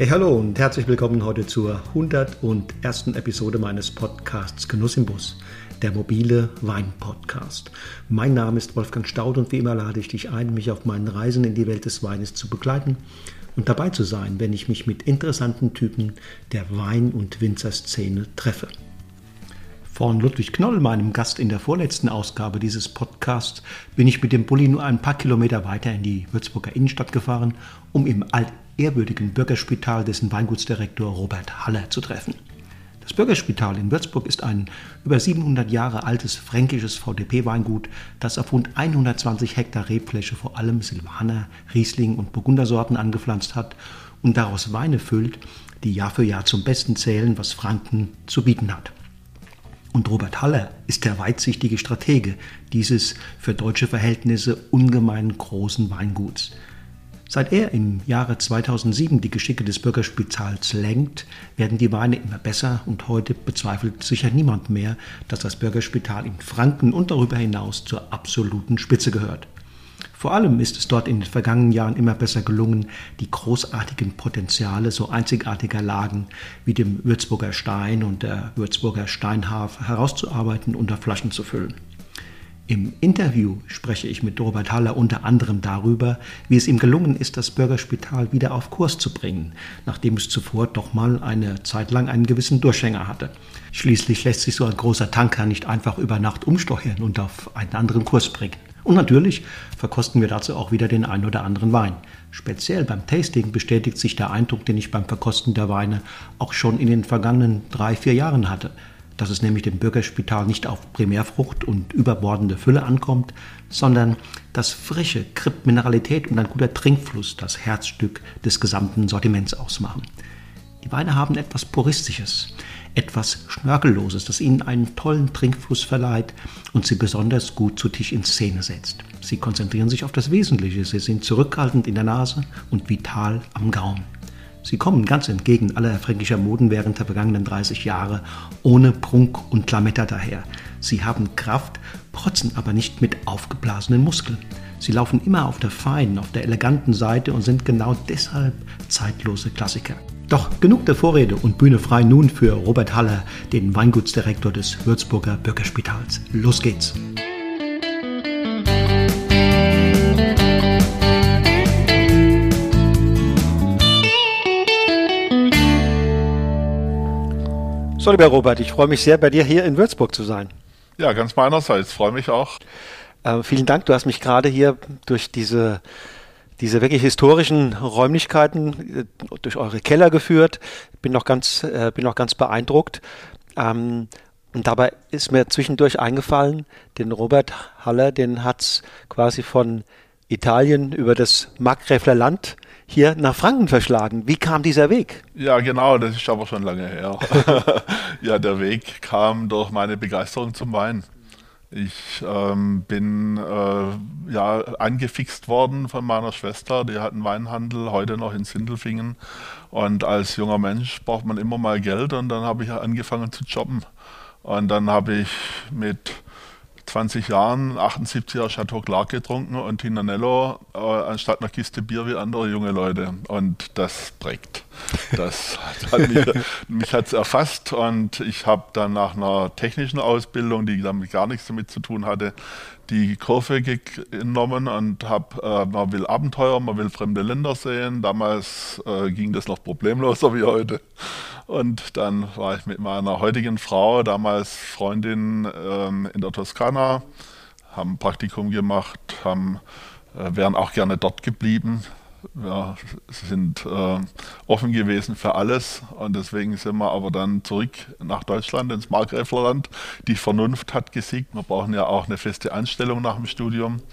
Hey, hallo und herzlich willkommen heute zur 101. Episode meines Podcasts Genuss im Bus, der mobile Wein-Podcast. Mein Name ist Wolfgang Staud und wie immer lade ich dich ein, mich auf meinen Reisen in die Welt des Weines zu begleiten und dabei zu sein, wenn ich mich mit interessanten Typen der Wein- und Winzerszene treffe. Von Ludwig Knoll, meinem Gast in der vorletzten Ausgabe dieses Podcasts, bin ich mit dem Bulli nur ein paar Kilometer weiter in die Würzburger Innenstadt gefahren, um im altehrwürdigen Bürgerspital dessen Weingutsdirektor Robert Haller zu treffen. Das Bürgerspital in Würzburg ist ein über 700 Jahre altes fränkisches VDP-Weingut, das auf rund 120 Hektar Rebfläche vor allem Silvaner, Riesling und Burgundersorten angepflanzt hat und daraus Weine füllt, die Jahr für Jahr zum Besten zählen, was Franken zu bieten hat. Und Robert Haller ist der weitsichtige Stratege dieses für deutsche Verhältnisse ungemein großen Weinguts. Seit er im Jahre 2007 die Geschicke des Bürgerspitals lenkt, werden die Weine immer besser und heute bezweifelt sicher niemand mehr, dass das Bürgerspital in Franken und darüber hinaus zur absoluten Spitze gehört. Vor allem ist es dort in den vergangenen Jahren immer besser gelungen, die großartigen Potenziale so einzigartiger Lagen wie dem Würzburger Stein und der Würzburger Steinharf herauszuarbeiten und auf Flaschen zu füllen. Im Interview spreche ich mit Robert Haller unter anderem darüber, wie es ihm gelungen ist, das Bürgerspital wieder auf Kurs zu bringen, nachdem es zuvor doch mal eine Zeit lang einen gewissen Durchhänger hatte. Schließlich lässt sich so ein großer Tanker nicht einfach über Nacht umsteuern und auf einen anderen Kurs bringen. Und natürlich verkosten wir dazu auch wieder den einen oder anderen Wein. Speziell beim Tasting bestätigt sich der Eindruck, den ich beim Verkosten der Weine auch schon in den vergangenen 3-4 Jahren hatte. Dass es nämlich dem Bürgerspital nicht auf Primärfrucht und überbordende Fülle ankommt, sondern dass Frische, Mineralität und ein guter Trinkfluss das Herzstück des gesamten Sortiments ausmachen. Die Weine haben etwas Puristisches, etwas Schnörkelloses, das ihnen einen tollen Trinkfluss verleiht und sie besonders gut zu Tisch in Szene setzt. Sie konzentrieren sich auf das Wesentliche, sie sind zurückhaltend in der Nase und vital am Gaumen. Sie kommen ganz entgegen aller fränkischer Moden während der vergangenen 30 Jahre ohne Prunk und Lametta daher. Sie haben Kraft, protzen aber nicht mit aufgeblasenen Muskeln. Sie laufen immer auf der feinen, auf der eleganten Seite und sind genau deshalb zeitlose Klassiker. Doch genug der Vorrede und Bühne frei nun für Robert Haller, den Weingutsdirektor des Würzburger Bürgerspitals. Los geht's! So, lieber Robert, ich freue mich sehr, bei dir hier in Würzburg zu sein. Ja, ganz meinerseits, freue mich auch. Vielen Dank, du hast mich gerade hier durch diese wirklich historischen Räumlichkeiten, durch eure Keller geführt. Bin noch ganz beeindruckt. Und dabei ist mir zwischendurch eingefallen, den Robert Haller, den hat es quasi von Italien über das Markgräfler Land hier nach Franken verschlagen. Wie kam dieser Weg? Ja, genau, das ist aber schon lange her. Ja, der Weg kam durch meine Begeisterung zum Wein. Ich bin angefixt worden von meiner Schwester, die hat einen Weinhandel, heute noch in Sindelfingen. Und als junger Mensch braucht man immer mal Geld und dann habe ich angefangen zu jobben. Und dann habe ich mit 20 Jahren 78er Chateau Clark getrunken und Tinanello anstatt einer Kiste Bier wie andere junge Leute. Und das prägt. Das hat mich hat's erfasst und ich habe dann nach einer technischen Ausbildung, die damit gar nichts damit zu tun hatte, die Kurve genommen und man will Abenteuer, man will fremde Länder sehen. Damals ging das noch problemloser wie heute. Und dann war ich mit meiner heutigen Frau, damals Freundin, in der Toskana, haben ein Praktikum gemacht, wären auch gerne dort geblieben. Wir sind offen gewesen für alles und deswegen sind wir aber dann zurück nach Deutschland, ins Markgräflerland. Die Vernunft hat gesiegt. Wir brauchen ja auch eine feste Anstellung nach dem Studium.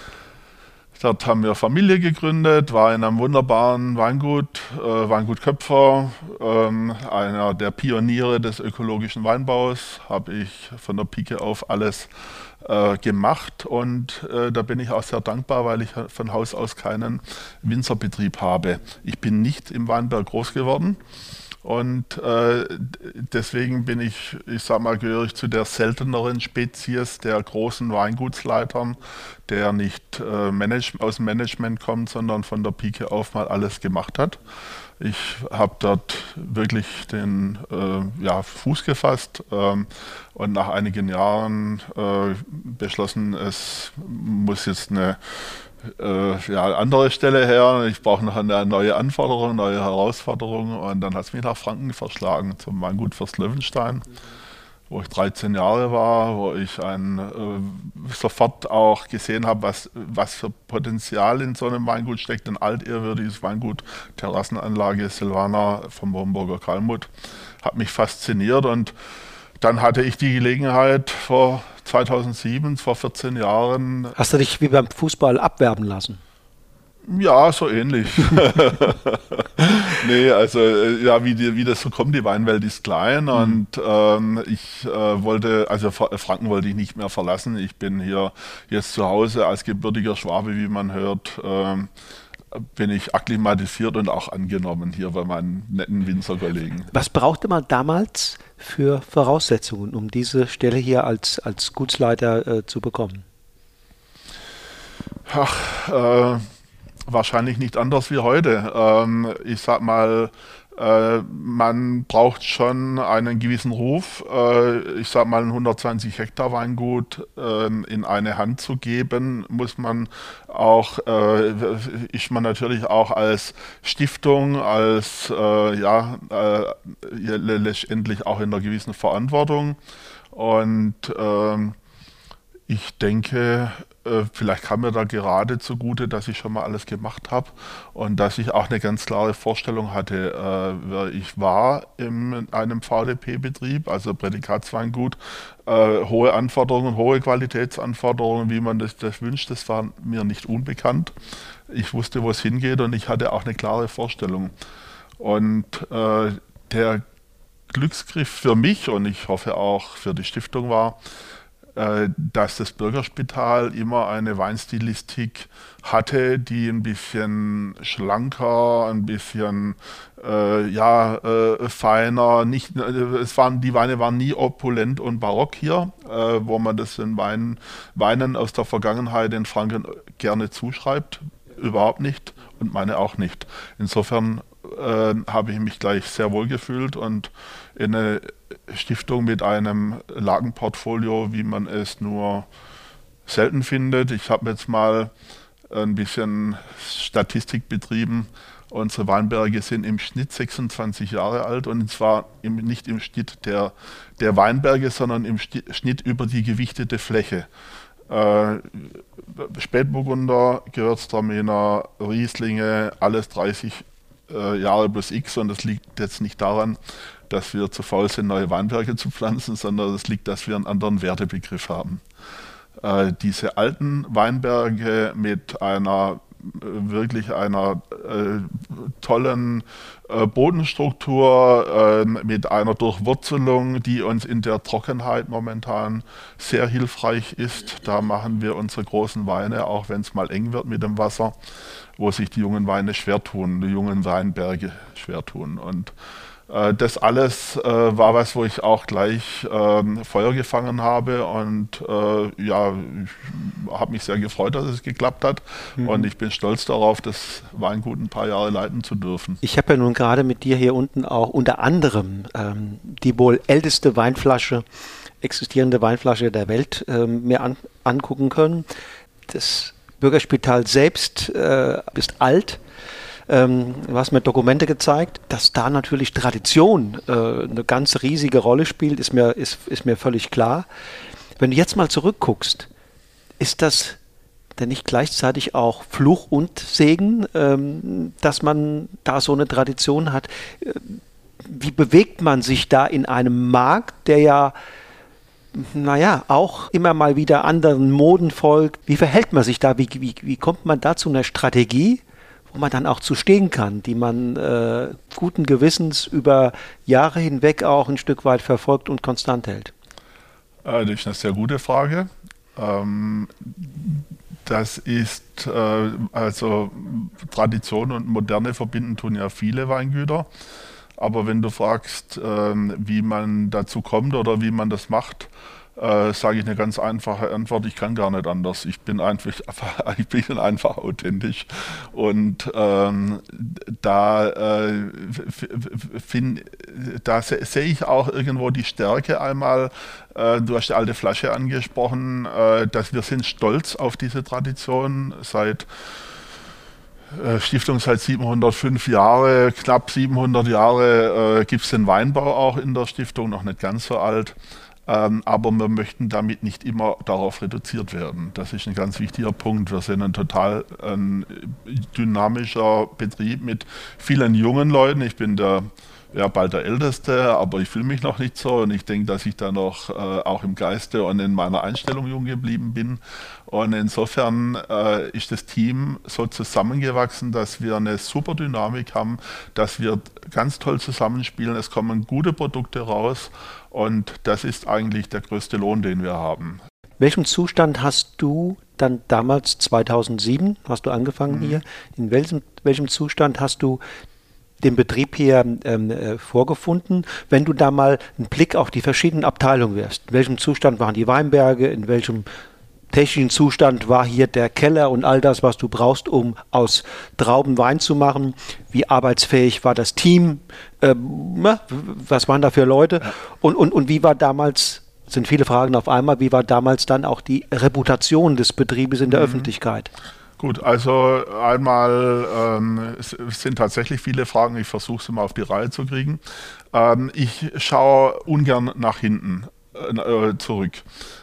Dort haben wir Familie gegründet, war in einem wunderbaren Weingut, Weingut Köpfer, einer der Pioniere des ökologischen Weinbaus, habe ich von der Pike auf alles gemacht und da bin ich auch sehr dankbar, weil ich von Haus aus keinen Winzerbetrieb habe. Ich bin nicht im Weinberg groß geworden Und deswegen bin ich sag mal, gehöre ich zu der selteneren Spezies der großen Weingutsleitern, der nicht aus dem Management kommt, sondern von der Pike auf mal alles gemacht hat. Ich habe dort wirklich den Fuß gefasst und nach einigen Jahren beschlossen, es muss jetzt eine andere Stelle her. Ich brauche noch eine neue Anforderung, neue Herausforderung. Und dann hat es mich nach Franken verschlagen, zum Weingut Fürst Löwenstein, wo ich 13 Jahre war, wo ich sofort auch gesehen habe, was für Potenzial in so einem Weingut steckt. Ein altehrwürdiges Weingut, Terrassenanlage Silvaner vom Homburger Kalmut, hat mich fasziniert. Und dann hatte ich die Gelegenheit vor 2007, vor 14 Jahren. Hast du dich wie beim Fußball abwerben lassen? Ja, so ähnlich. Nee, also wie das so kommt, die Weinwelt ist klein und ich Franken wollte ich nicht mehr verlassen. Ich bin hier jetzt zu Hause als gebürtiger Schwabe, wie man hört, bin ich akklimatisiert und auch angenommen hier bei meinen netten Winzerkollegen. Was brauchte man damals für Voraussetzungen, um diese Stelle hier als Gutsleiter zu bekommen? Wahrscheinlich nicht anders wie heute. Ich sag mal, man braucht schon einen gewissen Ruf. Ich sag mal, ein 120 Hektar Weingut in eine Hand zu geben, ist man natürlich auch als Stiftung, letztendlich auch in einer gewissen Verantwortung. Und ich denke, vielleicht kam mir da gerade zugute, dass ich schon mal alles gemacht habe und dass ich auch eine ganz klare Vorstellung hatte. Ich war in einem VDP-Betrieb, also Prädikatsweingut, hohe Anforderungen, hohe Qualitätsanforderungen, wie man das wünscht, das war mir nicht unbekannt. Ich wusste, wo es hingeht und ich hatte auch eine klare Vorstellung. Und der Glücksgriff für mich und ich hoffe auch für die Stiftung war, dass das Bürgerspital immer eine Weinstilistik hatte, die ein bisschen schlanker, ein bisschen feiner. Die Weine waren nie opulent und barock hier, wo man das den Weinen aus der Vergangenheit in Franken gerne zuschreibt. Überhaupt nicht und meine auch nicht. Insofern habe ich mich gleich sehr wohl gefühlt und in eine Stiftung mit einem Lagenportfolio, wie man es nur selten findet. Ich habe jetzt mal ein bisschen Statistik betrieben. Unsere Weinberge sind im Schnitt 26 Jahre alt und zwar nicht im Schnitt der Weinberge, sondern im Schnitt über die gewichtete Fläche. Spätburgunder, Gewürztraminer, Rieslinge, alles 30 Jahre plus X und das liegt jetzt nicht daran, dass wir zu faul sind, neue Weinberge zu pflanzen, sondern es liegt, dass wir einen anderen Wertebegriff haben. Diese alten Weinberge mit einer tollen Bodenstruktur, mit einer Durchwurzelung, die uns in der Trockenheit momentan sehr hilfreich ist. Da machen wir unsere großen Weine, auch wenn es mal eng wird mit dem Wasser, wo sich die jungen Weine schwer tun, die jungen Weinberge schwer tun. Und das alles war was, wo ich auch gleich Feuer gefangen habe und ich habe mich sehr gefreut, dass es geklappt hat und ich bin stolz darauf, das Weingut ein paar Jahre leiten zu dürfen. Ich habe ja nun gerade mit dir hier unten auch unter anderem die wohl älteste existierende Weinflasche der Welt mir angucken können. Das Bürgerspital selbst ist alt. Du hast mir Dokumente gezeigt, dass da natürlich Tradition eine ganz riesige Rolle spielt, ist mir völlig klar. Wenn du jetzt mal zurückguckst, ist das denn nicht gleichzeitig auch Fluch und Segen, dass man da so eine Tradition hat? Wie bewegt man sich da in einem Markt, der ja auch immer mal wieder anderen Moden folgt? Wie verhält man sich da? Wie kommt man da zu einer Strategie, wo man dann auch zu stehen kann, die man guten Gewissens über Jahre hinweg auch ein Stück weit verfolgt und konstant hält? Das ist eine sehr gute Frage. Das ist, Tradition und Moderne verbinden tun ja viele Weingüter. Aber wenn du fragst, wie man dazu kommt oder wie man das macht, sage ich eine ganz einfache Antwort: Ich kann gar nicht anders. Ich bin einfach authentisch. Und da sehe ich auch irgendwo die Stärke einmal. Du hast die alte Flasche angesprochen, dass wir sind stolz auf diese Tradition. Stiftung seit 705 Jahre, knapp 700 Jahre gibt es den Weinbau auch in der Stiftung, noch nicht ganz so alt. Aber wir möchten damit nicht immer darauf reduziert werden. Das ist ein ganz wichtiger Punkt. Wir sind ein total dynamischer Betrieb mit vielen jungen Leuten. Ich bin bald der Älteste, aber ich fühle mich noch nicht so, und ich denke, dass ich da noch auch im Geiste und in meiner Einstellung jung geblieben bin. Und insofern ist das Team so zusammengewachsen, dass wir eine super Dynamik haben, dass wir ganz toll zusammenspielen. Es kommen gute Produkte raus, und das ist eigentlich der größte Lohn, den wir haben. Welchem Zustand hast du dann damals, 2007, hast du angefangen hier, in welchem Zustand hast du den Betrieb hier vorgefunden, wenn du da mal einen Blick auf die verschiedenen Abteilungen wirfst? In welchem Zustand waren die Weinberge, in welchem technischen Zustand war hier der Keller und all das, was du brauchst, um aus Trauben Wein zu machen? Wie arbeitsfähig war das Team? Was waren da für Leute? Ja. Und wie war damals, sind viele Fragen auf einmal, wie war damals dann auch die Reputation des Betriebes in der Öffentlichkeit? Gut, also einmal es sind tatsächlich viele Fragen, ich versuche sie mal auf die Reihe zu kriegen. Ich schaue ungern nach hinten zurück.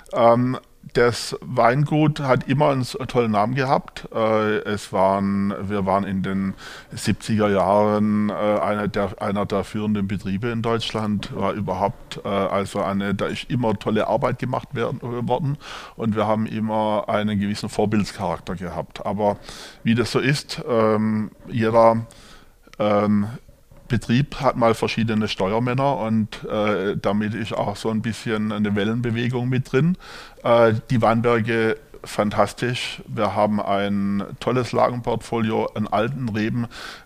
Das Weingut hat immer einen tollen Namen gehabt. Wir waren in den 70er Jahren einer der führenden Betriebe in Deutschland, war überhaupt da ist immer tolle Arbeit gemacht worden, und wir haben immer einen gewissen Vorbildscharakter gehabt. Aber wie das so ist, jeder Betrieb hat mal verschiedene Steuermänner, und damit ist auch so ein bisschen eine Wellenbewegung mit drin. Die Weinberge, fantastisch. Wir haben ein tolles Lagenportfolio an alten Reben.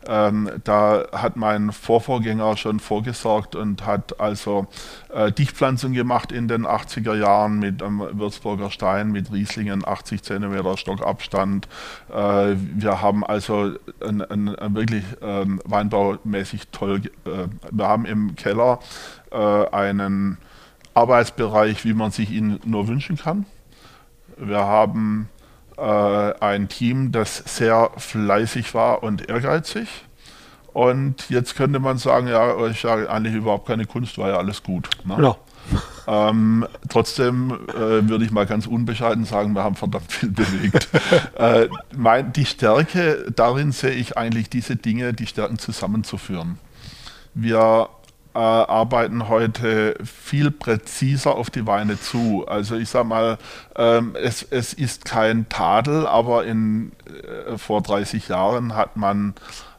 Da hat mein Vorvorgänger schon vorgesorgt und hat also Dichtpflanzung gemacht in den 80er Jahren mit einem Würzburger Stein, mit Rieslingen, 80 cm Stockabstand. Wir haben also wirklich weinbaumäßig toll. Wir haben im Keller einen Arbeitsbereich, wie man sich ihn nur wünschen kann. Wir haben ein Team, das sehr fleißig war und ehrgeizig. Und jetzt könnte man sagen, ja, ist ja eigentlich überhaupt keine Kunst, war ja alles gut. Ne? Ja. Trotzdem würde ich mal ganz unbescheiden sagen, wir haben verdammt viel bewegt. Die Stärke, darin sehe ich eigentlich diese Dinge, die Stärken zusammenzuführen. Wir arbeiten heute viel präziser auf die Weine zu. Also ich sage mal, es ist kein Tadel, aber vor 30 Jahren hat man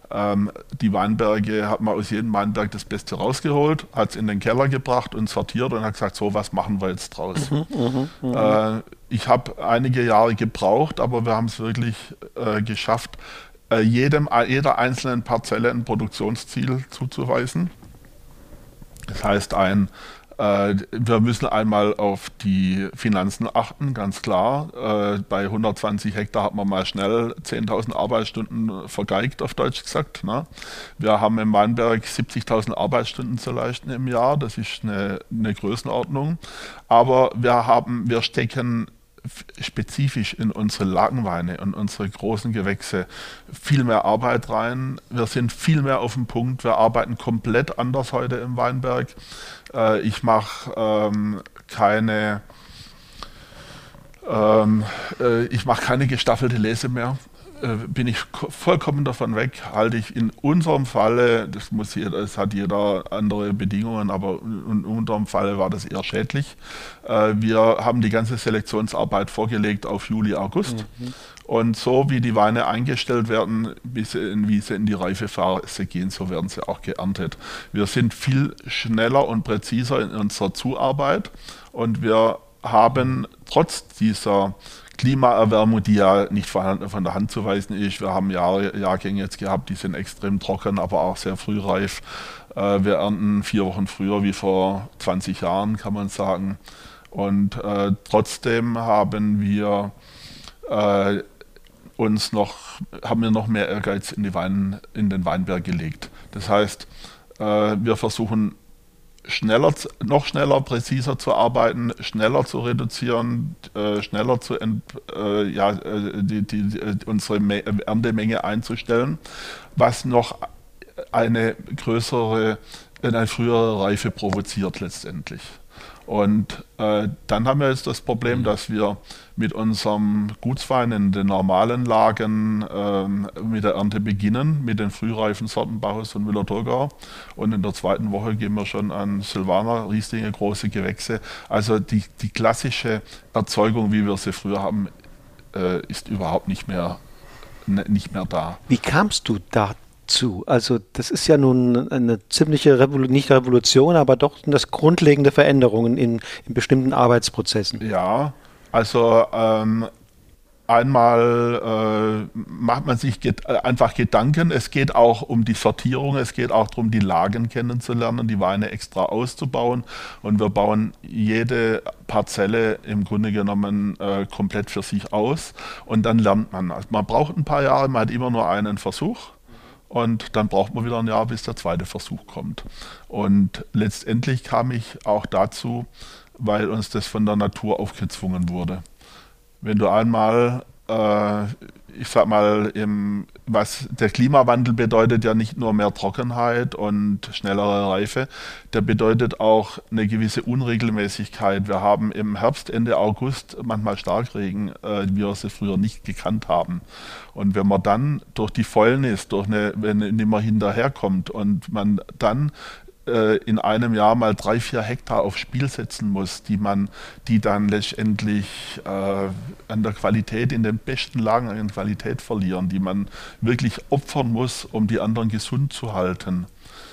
aus jedem Weinberg das Beste rausgeholt, hat es in den Keller gebracht und sortiert und hat gesagt, so, was machen wir jetzt draus? Ich habe einige Jahre gebraucht, aber wir haben es wirklich geschafft, jeder einzelnen Parzelle ein Produktionsziel zuzuweisen. Das heißt, wir müssen einmal auf die Finanzen achten, ganz klar. Bei 120 Hektar hat man mal schnell 10.000 Arbeitsstunden vergeigt, auf Deutsch gesagt. Ne? Wir haben im Weinberg 70.000 Arbeitsstunden zu leisten im Jahr, das ist eine Größenordnung. Aber wir stecken spezifisch in unsere Lagenweine und unsere großen Gewächse viel mehr Arbeit rein. Wir sind viel mehr auf dem Punkt. Wir arbeiten komplett anders heute im Weinberg. Ich mache keine gestaffelte Lese mehr. Bin ich vollkommen davon weg, halte ich in unserem Falle, es hat jeder andere Bedingungen, aber in unserem Falle war das eher schädlich. Wir haben die ganze Selektionsarbeit vorgelegt auf Juli, August. Und so wie die Weine eingestellt werden, wie sie in die Reifephase gehen, so werden sie auch geerntet. Wir sind viel schneller und präziser in unserer Zuarbeit, und wir haben trotz dieser Klimaerwärmung, die ja nicht von der Hand zu weisen ist. Wir haben Jahrgänge jetzt gehabt, die sind extrem trocken, aber auch sehr frühreif. Wir ernten 4 Wochen früher wie vor 20 Jahren, kann man sagen. Und trotzdem haben wir noch mehr Ehrgeiz in den Weinberg gelegt. Das heißt, wir versuchen noch schneller, präziser zu arbeiten, schneller zu reduzieren, schneller unsere Erntemenge einzustellen, was noch eine frühere Reife provoziert letztendlich. Und dann haben wir jetzt das Problem, dass wir mit unserem Gutswein in den normalen Lagen mit der Ernte beginnen, mit den frühreifen Sorten Bacchus und Müller-Thurgau. Und in der zweiten Woche gehen wir schon an Silvaner, Rieslinge, große Gewächse. Also die klassische Erzeugung, wie wir sie früher haben, ist überhaupt nicht mehr da. Wie kamst du dazu? Also das ist ja nun eine ziemliche nicht Revolution, aber doch das grundlegende Veränderungen in bestimmten Arbeitsprozessen. Ja, also einmal macht man sich einfach Gedanken. Es geht auch um die Sortierung, es geht auch darum, die Lagen kennenzulernen, die Weine extra auszubauen. Und wir bauen jede Parzelle im Grunde genommen komplett für sich aus. Und dann lernt man. Also man braucht ein paar Jahre, man hat immer nur einen Versuch. Und dann braucht man wieder ein Jahr, bis der zweite Versuch kommt. Und letztendlich kam ich auch dazu, weil uns das von der Natur aufgezwungen wurde. Wenn du einmal, ich sag mal, was der Klimawandel bedeutet ja nicht nur mehr Trockenheit und schnellere Reife, der bedeutet auch eine gewisse Unregelmäßigkeit. Wir haben im Herbst, Ende August manchmal Starkregen, wie wir sie früher nicht gekannt haben. Und wenn man dann durch die Fäulnis, wenn nicht mehr hinterherkommt und man dann in einem Jahr mal 3-4 Hektar aufs Spiel setzen muss, die dann letztendlich an der Qualität, in den besten Lagen an Qualität verlieren, die man wirklich opfern muss, um die anderen gesund zu halten,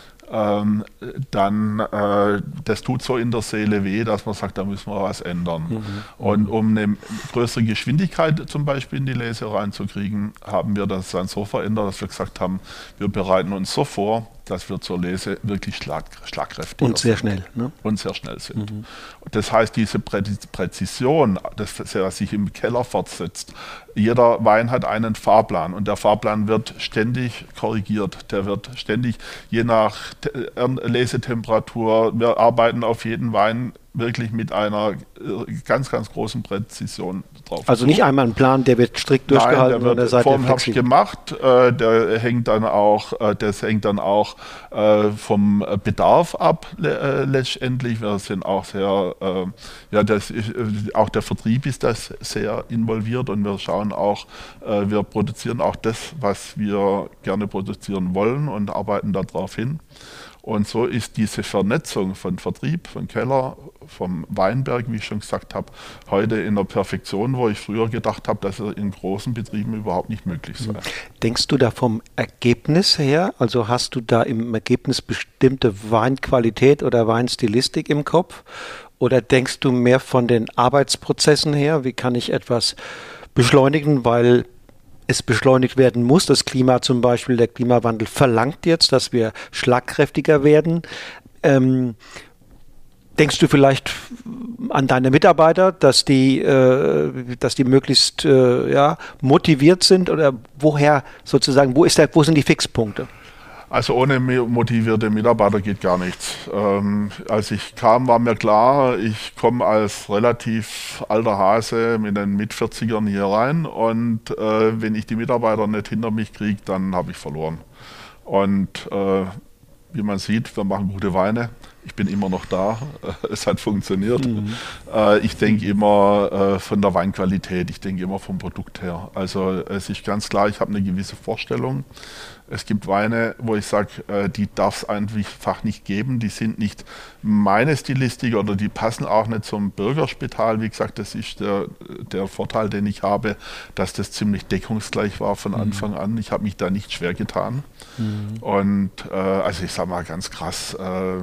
das tut so in der Seele weh, dass man sagt, da müssen wir was ändern. Und um eine größere Geschwindigkeit zum Beispiel in die Lese reinzukriegen, haben wir das dann so verändert, dass wir gesagt haben, wir bereiten uns so vor, dass wir zur Lese wirklich schlagkräftig und sehr schnell, ne? Und sehr schnell sind. Das heißt, diese Präzision, das sich im Keller fortsetzt, jeder Wein hat einen Fahrplan und der Fahrplan wird ständig korrigiert. Der wird ständig, je nach Lesetemperatur, wir arbeiten auf jeden Wein wirklich mit einer ganz, ganz großen Präzision drauf. Also nicht einmal ein Plan, der wird strikt durchgehalten. Nein, der wird vor dem Herbst gemacht. Das hängt dann auch vom Bedarf ab letztendlich. Wir sind auch sehr, auch der Vertrieb ist das sehr involviert und wir schauen auch, wir produzieren auch das, was wir gerne produzieren wollen und arbeiten darauf hin. Und so ist diese Vernetzung von Vertrieb, von Keller, vom Weinberg, wie ich schon gesagt habe, heute in der Perfektion, wo ich früher gedacht habe, dass es in großen Betrieben überhaupt nicht möglich sei. Denkst du da vom Ergebnis her, also hast du da im Ergebnis bestimmte Weinqualität oder Weinstilistik im Kopf? Oder denkst du mehr von den Arbeitsprozessen her? Wie kann ich etwas beschleunigen, weil es beschleunigt werden muss. Das Klima zum Beispiel, der Klimawandel verlangt jetzt, dass wir schlagkräftiger werden. Denkst du vielleicht an deine Mitarbeiter, dass die möglichst motiviert sind oder woher sozusagen, wo sind die Fixpunkte? Also ohne motivierte Mitarbeiter geht gar nichts. Als ich kam, war mir klar, ich komme als relativ alter Hase mit den Mit-40ern hier rein und wenn ich die Mitarbeiter nicht hinter mich kriege, dann habe ich verloren. Und wie man sieht, wir machen gute Weine. Ich bin immer noch da. Es hat funktioniert. Ich denke immer von der Weinqualität, ich denke immer vom Produkt her. Also es ist ganz klar, ich habe eine gewisse Vorstellung. Es gibt Weine, wo ich sage, die darf es einfach nicht geben. Die sind nicht meine Stilistik oder die passen auch nicht zum Bürgerspital. Wie gesagt, das ist der Vorteil, den ich habe, dass das ziemlich deckungsgleich war von Anfang an. Ich habe mich da nicht schwer getan. Und also ich sage mal ganz krass,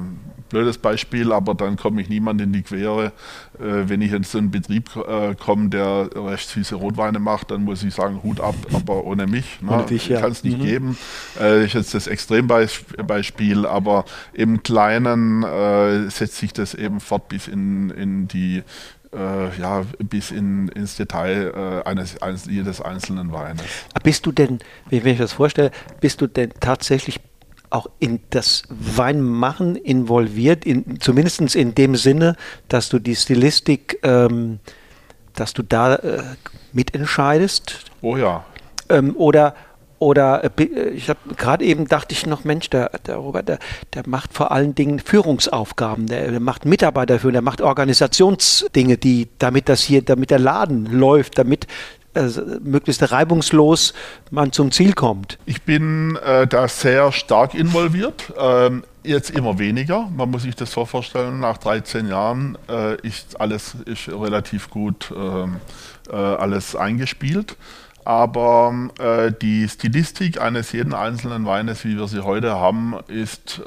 blödes Beispiel, aber dann komme ich niemand in die Quere. Wenn ich in so einen Betrieb komme, der recht süße Rotweine macht, dann muss ich sagen, Hut ab, aber ohne mich. Ne? Ohne dich, ja. Kann es nicht geben. Ist jetzt das Extrembeispiel, aber im Kleinen setzt sich das eben fort bis in die bis ins Detail jedes einzelnen Weines. Bist du denn, wenn ich das vorstelle, bist du denn tatsächlich auch in das Weinmachen involviert, zumindest in dem Sinne, dass du die Stilistik, dass du da mitentscheidest? Oh ja. Oder ich habe gerade eben dachte ich noch, Mensch, der Robert, der macht vor allen Dingen Führungsaufgaben, der macht Mitarbeiter für, der macht Organisationsdinge, damit der Laden läuft, damit möglichst reibungslos man zum Ziel kommt. Ich bin da sehr stark involviert, jetzt immer weniger. Man muss sich das so vorstellen, nach 13 Jahren ist relativ gut alles eingespielt. Aber die Stilistik eines jeden einzelnen Weines, wie wir sie heute haben, ist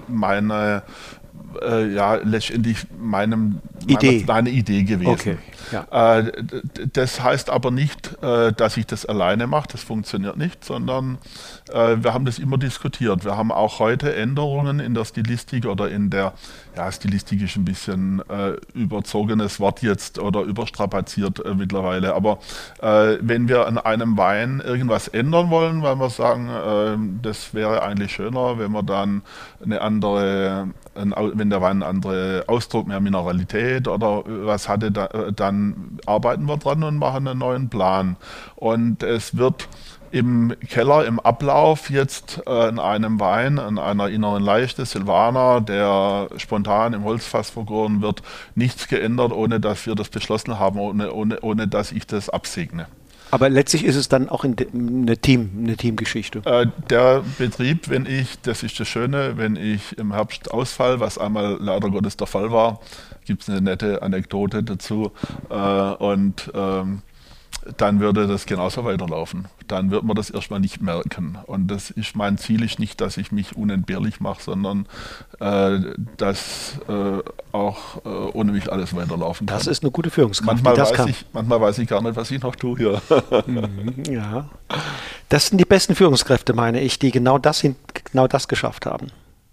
letztendlich meine Idee gewesen. Okay. Ja. Das heißt aber nicht, dass ich das alleine mache, das funktioniert nicht, sondern wir haben das immer diskutiert. Wir haben auch heute Änderungen in der Stilistik oder in der, Stilistik ist ein bisschen überzogenes Wort jetzt oder überstrapaziert mittlerweile, aber wenn wir an einem Wein irgendwas ändern wollen, weil wir sagen, das wäre eigentlich schöner, wenn wir dann wenn der Wein einen anderen Ausdruck, mehr Mineralität oder was hatte, dann arbeiten wir dran und machen einen neuen Plan. Und es wird im Keller, im Ablauf jetzt in einem Wein, an einer inneren Leichte, Silvaner, der spontan im Holzfass vergoren wird, nichts geändert, ohne dass wir das beschlossen haben, ohne dass ich das absegne. Aber letztlich ist es dann auch eine Teamgeschichte. Der Betrieb, das ist das Schöne, wenn ich im Herbst ausfall, was einmal leider Gottes der Fall war, gibt es eine nette Anekdote dazu dann würde das genauso weiterlaufen. Dann wird man das erstmal nicht merken. Und mein Ziel ist nicht, dass ich mich unentbehrlich mache, sondern dass auch ohne mich alles weiterlaufen kann. Das ist eine gute Führungskraft. Manchmal weiß ich gar nicht, was ich noch tue hier. Ja. Das sind die besten Führungskräfte, meine ich, die genau das geschafft haben.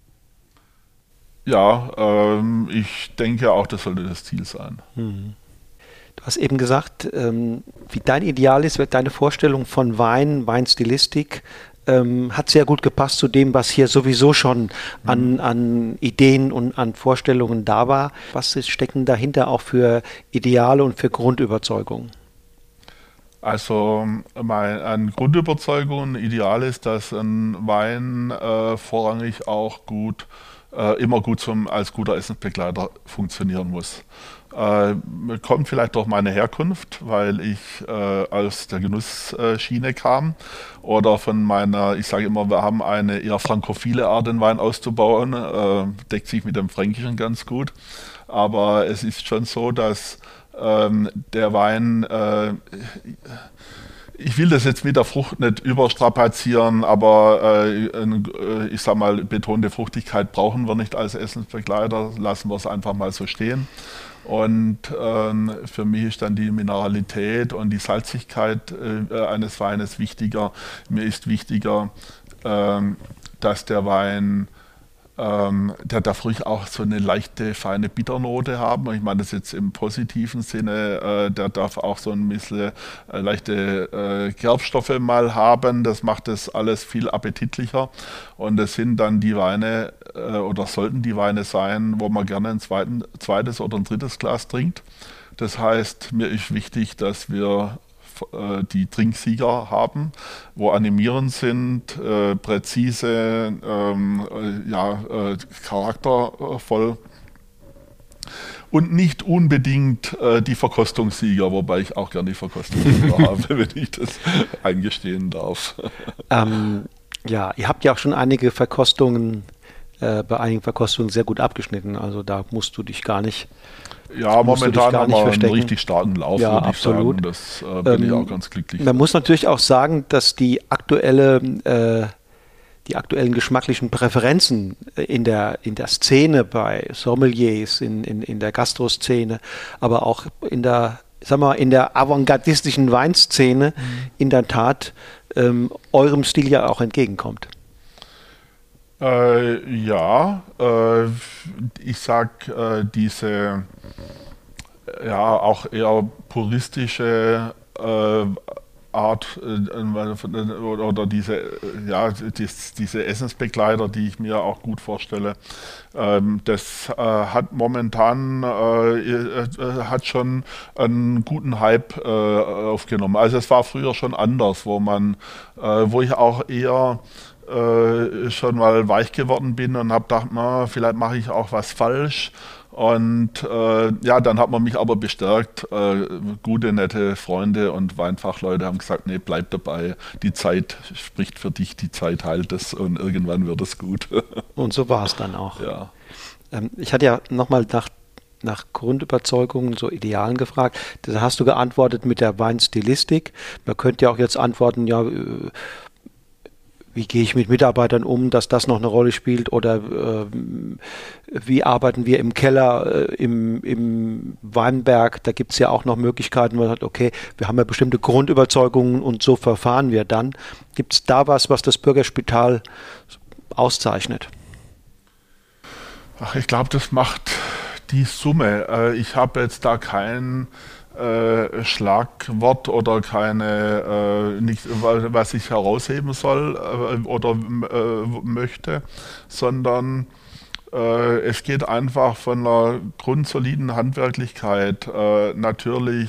Ja, ich denke auch, das sollte das Ziel sein. Du hast eben gesagt, wie dein Ideal ist, deine Vorstellung von Weinstilistik hat sehr gut gepasst zu dem, was hier sowieso schon an Ideen und an Vorstellungen da war. Was stecken dahinter auch für Ideale und für Grundüberzeugungen? Also eine Grundüberzeugung, ein Ideal ist, dass ein Wein vorrangig auch immer gut als guter Essensbegleiter funktionieren muss. Kommt vielleicht durch meine Herkunft, weil ich aus der Genussschiene kam oder von ich sage immer, wir haben eine eher frankophile Art, den Wein auszubauen, deckt sich mit dem Fränkischen ganz gut, aber es ist schon so, dass der Wein, ich will das jetzt mit der Frucht nicht überstrapazieren, aber ich sag mal, betonte Fruchtigkeit brauchen wir nicht als Essensbegleiter, lassen wir es einfach mal so stehen. Und für mich ist dann die Mineralität und die Salzigkeit eines Weines wichtiger. Mir ist wichtiger, dass der Wein, der darf ruhig auch so eine leichte, feine Bitternote haben. Ich meine das jetzt im positiven Sinne. Der darf auch so ein bisschen leichte Gerbstoffe mal haben. Das macht das alles viel appetitlicher. Und das sind dann die Weine, oder sollten die Weine sein, wo man gerne ein zweites oder ein drittes Glas trinkt. Das heißt, mir ist wichtig, dass wir die Trinksieger haben, wo animierend sind, präzise, charaktervoll und nicht unbedingt die Verkostungssieger, wobei ich auch gerne die Verkostungssieger habe, wenn ich das eingestehen darf. Ihr habt ja auch schon einige Verkostungen, bei einigen Verkostungen sehr gut abgeschnitten, also da musst du dich gar nicht momentan haben wir einen richtig starken Lauf, ja, würde ich absolut. sagen. Das bin ich auch ganz glücklich. Man muss natürlich auch sagen, dass die aktuelle die aktuellen geschmacklichen Präferenzen in der Szene bei Sommeliers, in der Gastroszene, aber auch in der avantgardistischen Weinszene in der Tat eurem Stil ja auch entgegenkommt. Ich sag diese auch eher puristische Art oder diese Essensbegleiter, die ich mir auch gut vorstelle, das hat momentan hat schon einen guten Hype aufgenommen. Also es war früher schon anders, wo ich auch eher schon mal weich geworden bin und habe gedacht, vielleicht mache ich auch was falsch. Und dann hat man mich aber bestärkt. Gute, nette Freunde und Weinfachleute haben gesagt, nee, bleib dabei. Die Zeit spricht für dich, die Zeit heilt es und irgendwann wird es gut. Und so war es dann auch. Ja. Ich hatte ja nochmal nach Grundüberzeugungen, so Idealen gefragt. Da hast du geantwortet mit der Weinstilistik. Man könnte ja auch jetzt antworten, wie gehe ich mit Mitarbeitern um, dass das noch eine Rolle spielt, oder wie arbeiten wir im Keller, im Weinberg, da gibt es ja auch noch Möglichkeiten, wo man sagt, okay, wir haben ja bestimmte Grundüberzeugungen und so verfahren wir dann. Gibt es da was das Bürgerspital auszeichnet? Ich glaube, das macht die Summe. Ich habe jetzt da kein Schlagwort oder nichts, was ich herausheben soll oder möchte, sondern es geht einfach von einer grundsoliden Handwerklichkeit, natürlich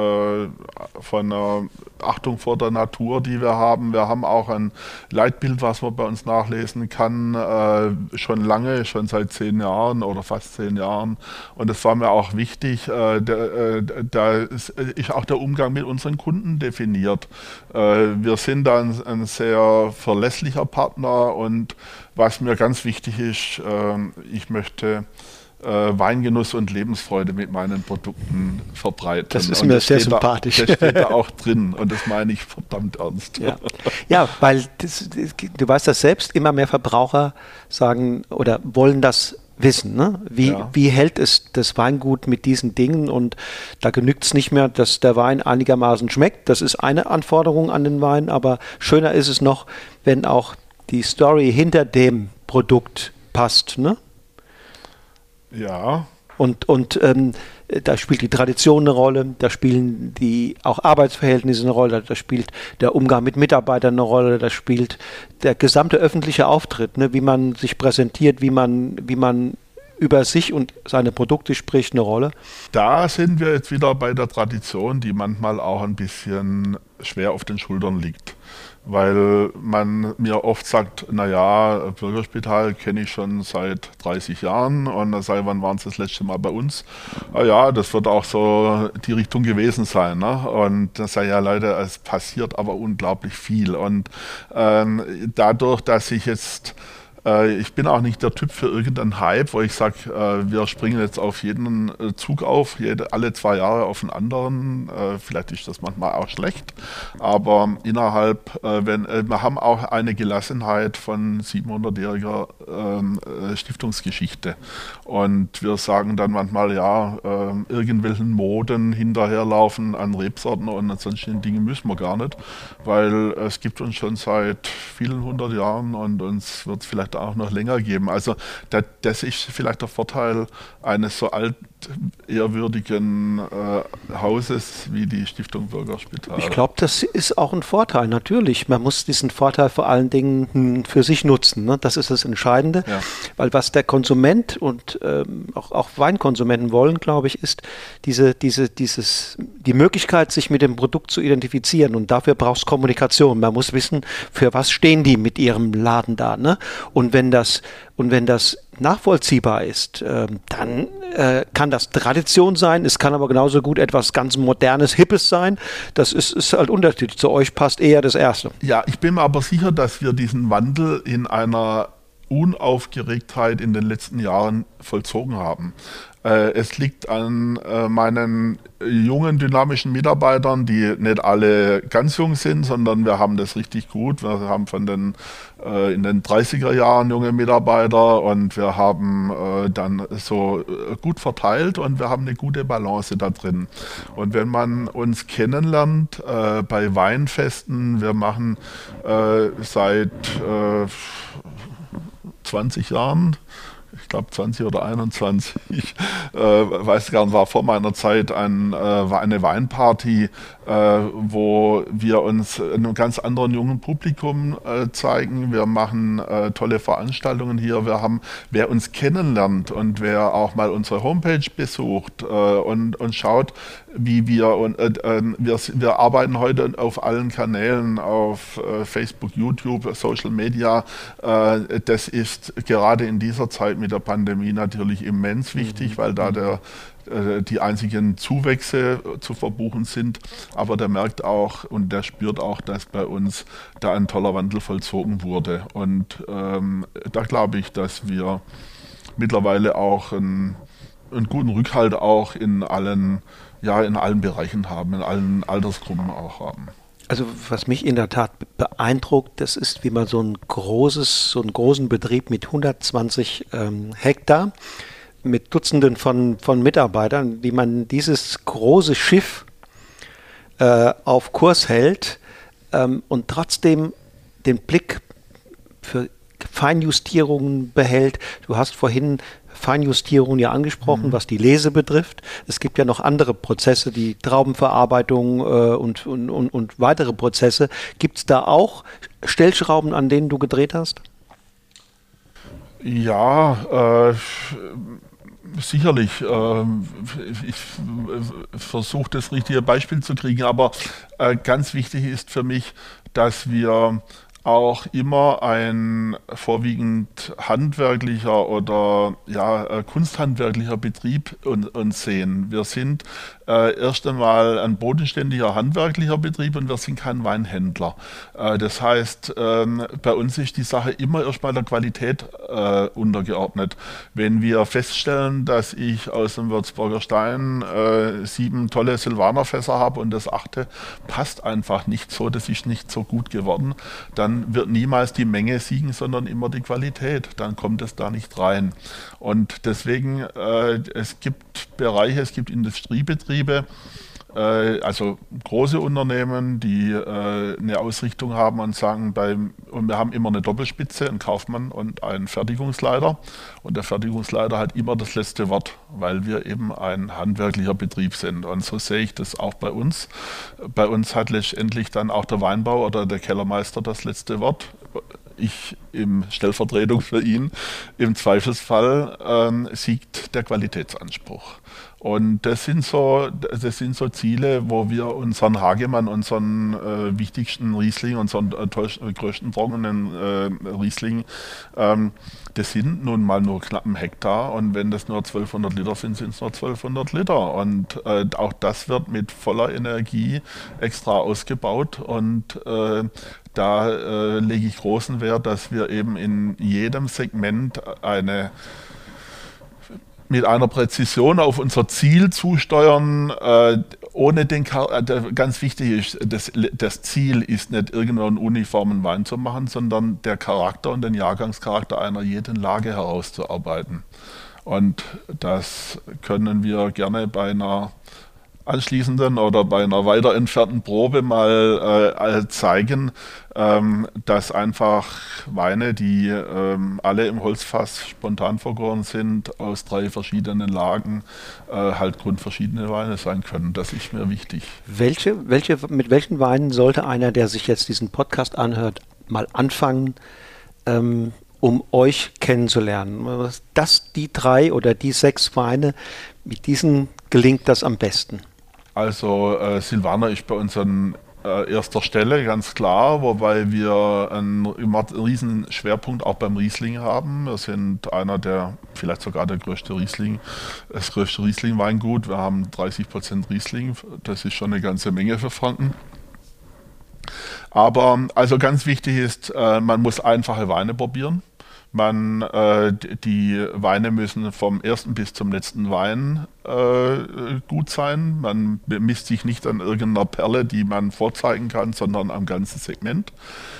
von einer Achtung vor der Natur, die wir haben. Wir haben auch ein Leitbild, was man bei uns nachlesen kann, schon lange, schon seit 10 Jahren oder fast 10 Jahren. Und das war mir auch wichtig. Da ist auch der Umgang mit unseren Kunden definiert. Wir sind da ein sehr verlässlicher Partner, und was mir ganz wichtig ist, ich möchte Weingenuss und Lebensfreude mit meinen Produkten verbreiten. Das ist mir sehr sympathisch. Das steht da auch drin, und das meine ich verdammt ernst. Ja, weil du weißt das selbst, immer mehr Verbraucher sagen oder wollen das wissen. Ne? Wie hält es das Weingut mit diesen Dingen? Und da genügt es nicht mehr, dass der Wein einigermaßen schmeckt. Das ist eine Anforderung an den Wein, aber schöner ist es noch, wenn auch die Story hinter dem Produkt passt, ne? Ja. Und da spielt die Tradition eine Rolle, da spielen auch Arbeitsverhältnisse eine Rolle, da spielt der Umgang mit Mitarbeitern eine Rolle, da spielt der gesamte öffentliche Auftritt, ne? Wie man sich präsentiert, wie man über sich und seine Produkte spricht, eine Rolle. Da sind wir jetzt wieder bei der Tradition, die manchmal auch ein bisschen schwer auf den Schultern liegt. Weil man mir oft sagt, Bürgerspital kenne ich schon seit 30 Jahren, und wann waren Sie das letzte Mal bei uns? Das wird auch so die Richtung gewesen sein. Ne? Und das sei ja leider, es passiert aber unglaublich viel. Und dadurch, dass ich jetzt ich bin auch nicht der Typ für irgendeinen Hype, wo ich sage, wir springen jetzt auf jeden Zug auf, alle 2 Jahre auf einen anderen. Vielleicht ist das manchmal auch schlecht, aber wir haben auch eine Gelassenheit von 700-jähriger Stiftungsgeschichte. Und wir sagen dann manchmal, irgendwelchen Moden hinterherlaufen an Rebsorten und an sonstigen Dingen müssen wir gar nicht, weil es gibt uns schon seit vielen 100 Jahren, und uns wird es vielleicht auch noch länger geben. Also das ist vielleicht der Vorteil eines so altehrwürdigen Hauses wie die Stiftung Bürgerspital. Ich glaube, das ist auch ein Vorteil, natürlich. Man muss diesen Vorteil vor allen Dingen für sich nutzen. Ne? Das ist das Entscheidende, weil was der Konsument und auch Weinkonsumenten wollen, glaube ich, ist die Möglichkeit, sich mit dem Produkt zu identifizieren, und dafür braucht es Kommunikation. Man muss wissen, für was stehen die mit ihrem Laden da. Ne? Und wenn das nachvollziehbar ist, dann kann das Tradition sein, es kann aber genauso gut etwas ganz Modernes, Hippes sein. Das ist halt unterschiedlich. Zu euch passt eher das Erste. Ja, ich bin mir aber sicher, dass wir diesen Wandel in einer Unaufgeregtheit in den letzten Jahren vollzogen haben. Es liegt an meinen jungen, dynamischen Mitarbeitern, die nicht alle ganz jung sind, sondern wir haben das richtig gut. Wir haben in den 30er Jahren junge Mitarbeiter und wir haben dann so gut verteilt und wir haben eine gute Balance da drin. Und wenn man uns kennenlernt bei Weinfesten, wir machen seit 20 Jahren, ich glaube 20 oder 21, weiß gar nicht, war vor meiner Zeit eine Weinparty, wo wir uns einem ganz anderen jungen Publikum zeigen. Wir machen tolle Veranstaltungen hier. Wer uns kennenlernt und wer auch mal unsere Homepage besucht und schaut, wie wir arbeiten heute auf allen Kanälen, auf Facebook, YouTube, Social Media. Das ist gerade in dieser Zeit mit der Pandemie natürlich immens wichtig, weil da die einzigen Zuwächse zu verbuchen sind. Aber der merkt auch und der spürt auch, dass bei uns da ein toller Wandel vollzogen wurde. Und da glaube ich, dass wir mittlerweile auch einen guten Rückhalt auch in allen Bereichen haben, in allen Altersgruppen auch haben. Also was mich in der Tat beeindruckt, das ist, wie man so einen großen Betrieb mit 120 Hektar, mit Dutzenden von Mitarbeitern, wie man dieses große Schiff auf Kurs hält und trotzdem den Blick für Feinjustierungen behält. Du hast vorhin Feinjustierungen ja angesprochen, was die Lese betrifft. Es gibt ja noch andere Prozesse, die Traubenverarbeitung und weitere Prozesse. Gibt es da auch Stellschrauben, an denen du gedreht hast? Ja, sicherlich. Ich versuche das richtige Beispiel zu kriegen, aber ganz wichtig ist für mich, dass wir auch immer ein vorwiegend handwerklicher oder kunsthandwerklicher Betrieb uns sehen. Wir sind erst einmal ein bodenständiger handwerklicher Betrieb und wir sind kein Weinhändler. Das heißt, bei uns ist die Sache immer erstmal der Qualität untergeordnet. Wenn wir feststellen, dass ich aus dem Würzburger Stein 7 tolle Silvanerfässer habe und das 8. passt einfach nicht so, das ist nicht so gut geworden, dann wird niemals die Menge siegen, sondern immer die Qualität. Dann kommt es da nicht rein. Und deswegen, es gibt Bereiche, es gibt Industriebetriebe, also große Unternehmen, die eine Ausrichtung haben und sagen, und wir haben immer eine Doppelspitze, einen Kaufmann und einen Fertigungsleiter. Und der Fertigungsleiter hat immer das letzte Wort, weil wir eben ein handwerklicher Betrieb sind. Und so sehe ich das auch bei uns. Bei uns hat letztendlich dann auch der Weinbau oder der Kellermeister das letzte Wort. Ich in Stellvertretung für ihn. Im Zweifelsfall siegt der Qualitätsanspruch. Und das sind so Ziele, wo wir unseren Hagemann, unseren wichtigsten Riesling, unseren größten trockenen Riesling, das sind nun mal nur knapp ein Hektar. Und wenn das nur 1200 Liter sind, sind es nur 1200 Liter. Und auch das wird mit voller Energie extra ausgebaut. Und da lege ich großen Wert, dass wir eben in jedem Segment mit einer Präzision auf unser Ziel zusteuern, ganz wichtig ist, das Ziel ist nicht irgendeinen uniformen Wein zu machen, sondern der Charakter und den Jahrgangscharakter einer jeden Lage herauszuarbeiten. Und das können wir gerne bei einer anschließenden oder bei einer weiter entfernten Probe mal zeigen, dass einfach Weine, die alle im Holzfass spontan vergoren sind, aus 3 verschiedenen Lagen, halt grundverschiedene Weine sein können. Das ist mir wichtig. Mit welchen Weinen sollte einer, der sich jetzt diesen Podcast anhört, mal anfangen, um euch kennenzulernen? Die 3 oder die 6 Weine, mit diesen gelingt das am besten? Also Silvaner ist bei uns an erster Stelle, ganz klar, wobei wir einen riesen Schwerpunkt auch beim Riesling haben. Wir sind vielleicht sogar das größte Riesling-Weingut. Wir haben 30% Riesling, das ist schon eine ganze Menge für Franken. Aber also ganz wichtig ist, man muss einfache Weine probieren. Die Weine müssen vom ersten bis zum letzten Wein gut sein. Man bemisst sich nicht an irgendeiner Perle, die man vorzeigen kann, sondern am ganzen Segment.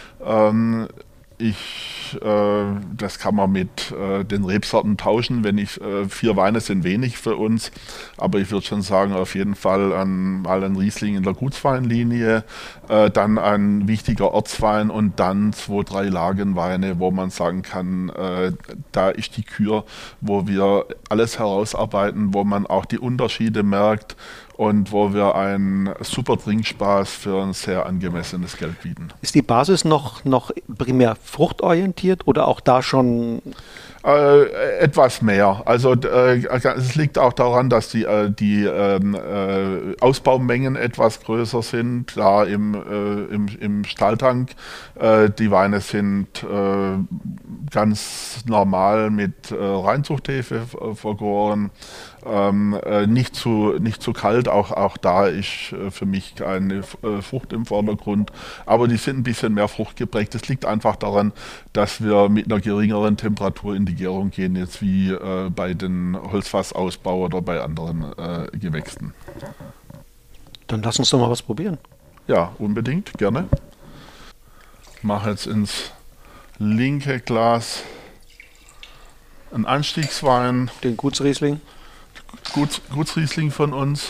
Das kann man mit den Rebsorten tauschen. 4 Weine sind wenig für uns, aber ich würde schon sagen, auf jeden Fall mal ein Riesling in der Gutsweinlinie, dann ein wichtiger Ortswein und dann 2, 3 Lagenweine, wo man sagen kann, da ist die Kür, wo wir alles herausarbeiten, wo man auch die Unterschiede merkt und wo wir einen super Trinkspaß für ein sehr angemessenes Geld bieten. Ist die Basis noch primär fruchtorientiert oder auch da schon? Etwas mehr. Also es liegt auch daran, dass die Ausbaumengen etwas größer sind. Da im Stahltank, die Weine sind ganz normal mit Reinzuchthefe vergoren. Nicht zu kalt, auch da ist für mich keine Frucht im Vordergrund, aber die sind ein bisschen mehr fruchtgeprägt. Das liegt einfach daran, dass wir mit einer geringeren Temperatur in die Gärung gehen, jetzt wie bei den Holzfassausbau oder bei anderen Gewächsen. Dann lass uns doch mal was probieren. Ja, unbedingt, gerne. Ich mache jetzt ins linke Glas einen Einstiegswein. Den Gutsriesling. Gutsriesling von uns.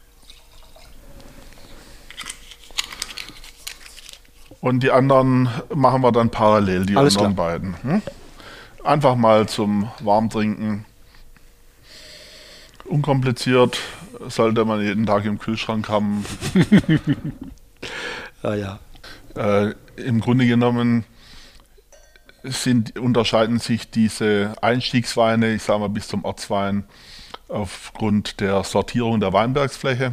Und die anderen machen wir dann parallel, die Alles anderen klar. beiden. Einfach mal zum Warmtrinken. Unkompliziert, sollte man jeden Tag im Kühlschrank haben. Ja. Im Grunde genommen unterscheiden sich diese Einstiegsweine, ich sage mal bis zum Ortswein, aufgrund der Sortierung der Weinbergsfläche.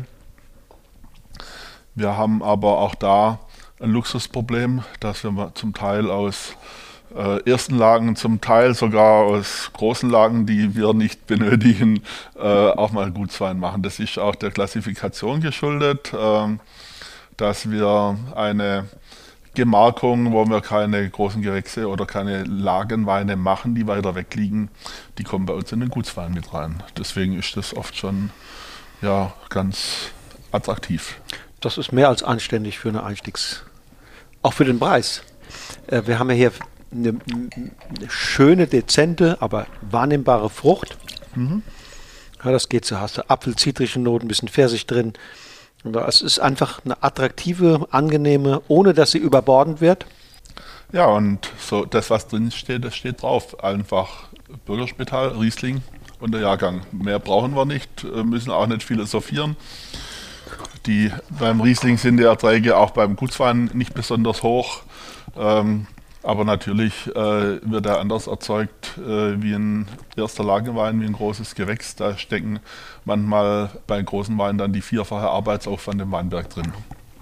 Wir haben aber auch da ein Luxusproblem, dass wir zum Teil aus ersten Lagen, zum Teil sogar aus großen Lagen, die wir nicht benötigen, auch mal Gutswein machen. Das ist auch der Klassifikation geschuldet, dass wir eine Gemarkung, wo wir keine großen Gewächse oder keine Lagenweine machen, die weiter weg liegen, die kommen bei uns in den Gutswein mit rein. Deswegen ist das oft schon ganz attraktiv. Das ist mehr als anständig für eine auch für den Preis. Wir haben ja hier eine schöne, dezente, aber wahrnehmbare Frucht. Ja, das geht so. Hast du Apfel, zitrische Noten, ein bisschen Pfirsich drin. Es ist einfach eine attraktive, angenehme, ohne dass sie überbordend wird. Ja, und so das, was drin steht, das steht drauf. Einfach Bürgerspital, Riesling und der Jahrgang. Mehr brauchen wir nicht, müssen auch nicht philosophieren. Beim Riesling sind die Erträge auch beim Gutswein nicht besonders hoch. Aber natürlich wird er anders erzeugt wie ein erster Lagenwein, wie ein großes Gewächs. Da stecken manchmal bei großen Weinen dann die 4-fache Arbeitsaufwand im Weinberg drin.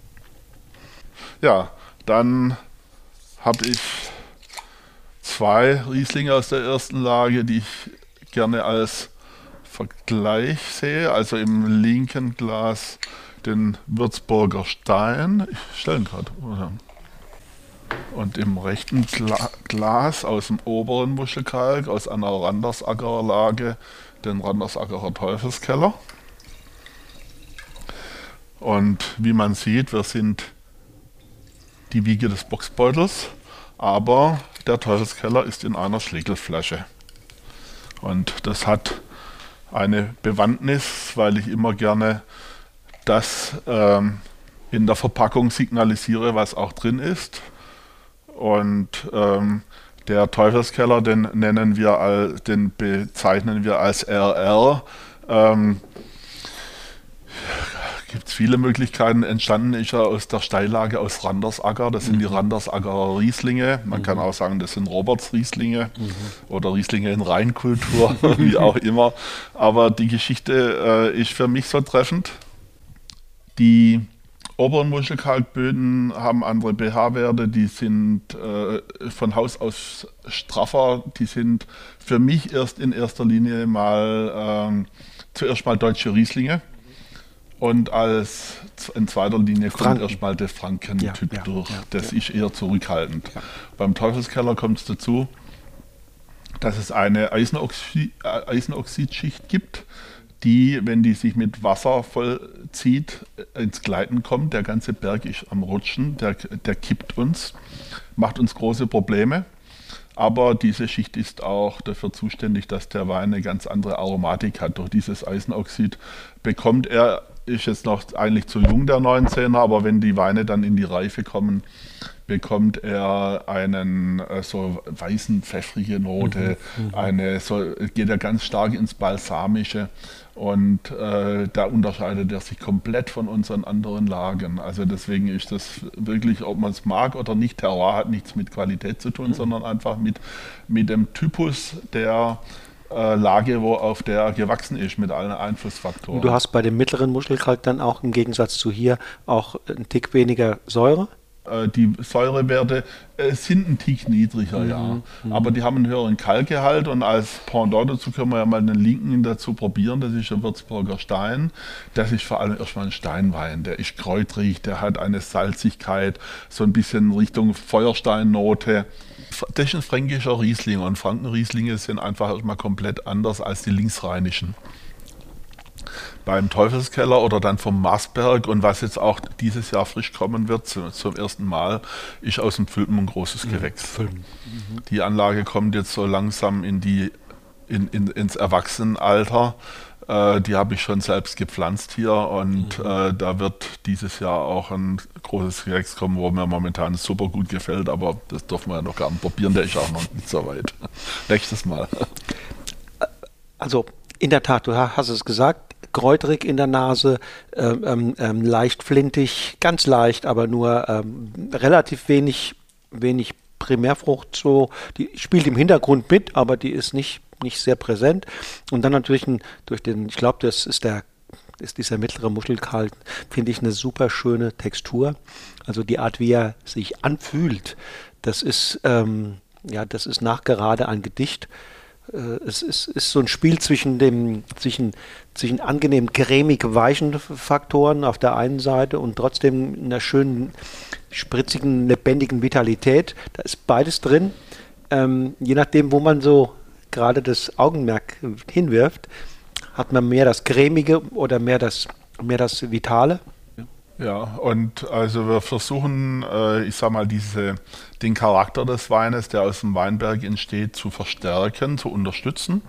Ja, dann habe ich 2 Rieslinge aus der ersten Lage, die ich gerne als Vergleich sehe. Also im linken Glas den Würzburger Stein. Ich stelle ihn gerade, oder? Und im rechten Glas aus dem oberen Muschelkalk, aus einer Randersackerer Lage, den Randersackerer Teufelskeller. Und wie man sieht, wir sind die Wiege des Boxbeutels, aber der Teufelskeller ist in einer Schlegelflasche. Und das hat eine Bewandtnis, weil ich immer gerne das in der Verpackung signalisiere, was auch drin ist. Und der Teufelskeller, den bezeichnen wir als RR. Gibt es viele Möglichkeiten. Entstanden ist er aus der Steillage aus Randersacker. Das sind die Randersackerer Rieslinge. Man kann auch sagen, das sind Roberts Rieslinge oder Rieslinge in Reinkultur, wie auch immer. Aber die Geschichte ist für mich so treffend. Die oberen Muschelkalkböden haben andere pH-Werte, die sind von Haus aus straffer. Die sind für mich in erster Linie zuerst mal deutsche Rieslinge. Und in zweiter Linie kommt erstmal der Frankentyp durch. Das ist eher zurückhaltend. Ja. Beim Teufelskeller kommt es dazu, dass es eine Eisenoxidschicht gibt, die, wenn die sich mit Wasser vollzieht, ins Gleiten kommt. Der ganze Berg ist am Rutschen, der kippt uns, macht uns große Probleme. Aber diese Schicht ist auch dafür zuständig, dass der Wein eine ganz andere Aromatik hat. Durch dieses Eisenoxid bekommt er, ist jetzt noch eigentlich zu jung, der 19er, aber wenn die Weine dann in die Reife kommen, bekommt er einen so weißen, pfeffrige Note, geht er ganz stark ins Balsamische und da unterscheidet er sich komplett von unseren anderen Lagen. Also deswegen ist das wirklich, ob man es mag oder nicht, Terroir hat nichts mit Qualität zu tun, sondern einfach mit dem Typus der Lage, auf der er gewachsen ist, mit allen Einflussfaktoren. Du hast bei dem mittleren Muschelkalk dann auch im Gegensatz zu hier auch einen Tick weniger Säure? Die Säurewerte sind ein Tick niedriger, ja. Aber die haben einen höheren Kalkgehalt und als Pendant dazu können wir ja mal einen linken dazu probieren. Das ist der Würzburger Stein. Das ist vor allem erstmal ein Steinwein. Der ist kräutrig, der hat eine Salzigkeit, so ein bisschen Richtung Feuersteinnote. Das ist ein fränkischer Riesling und Frankenrieslinge sind einfach erstmal komplett anders als die linksrheinischen. Beim Teufelskeller oder dann vom Marsberg und was jetzt auch dieses Jahr frisch kommen wird, zum ersten Mal, ist aus dem Pfülpen ein großes Gewächs. Die Anlage kommt jetzt so langsam ins Erwachsenenalter. Die habe ich schon selbst gepflanzt hier und da wird dieses Jahr auch ein großes Gewächs kommen, wo mir momentan super gut gefällt, aber das dürfen wir ja noch gar nicht probieren, der ist auch noch nicht so weit. Nächstes Mal. Also in der Tat, du hast es gesagt, kräuterig in der Nase, leicht flintig, ganz leicht, aber nur relativ wenig Primärfrucht. So, die spielt im Hintergrund mit, aber die ist nicht sehr präsent. Und dann natürlich ich glaube, das ist dieser mittlere Muschelkalk, finde ich eine super schöne Textur. Also die Art, wie er sich anfühlt, das ist nachgerade ein Gedicht. Es ist so ein Spiel zwischen angenehm cremig weichen Faktoren auf der einen Seite und trotzdem einer schönen, spritzigen, lebendigen Vitalität. Da ist beides drin. Je nachdem, wo man so gerade das Augenmerk hinwirft, hat man mehr das cremige oder mehr das Vitale. Ja, und also wir versuchen, ich sag mal, den Charakter des Weines, der aus dem Weinberg entsteht, zu verstärken, zu unterstützen.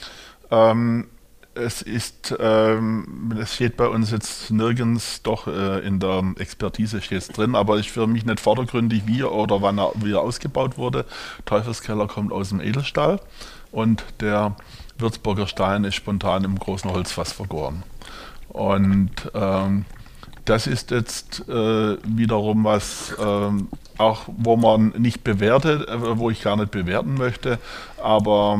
Es steht bei uns jetzt nirgends, doch in der Expertise steht es drin, aber ist für mich nicht vordergründig, wie oder wie er ausgebaut wurde. Teufelskeller kommt aus dem Edelstahl und der Würzburger Stein ist spontan im großen Holzfass vergoren. Und das ist jetzt wiederum was, auch wo man nicht bewertet, wo ich gar nicht bewerten möchte, aber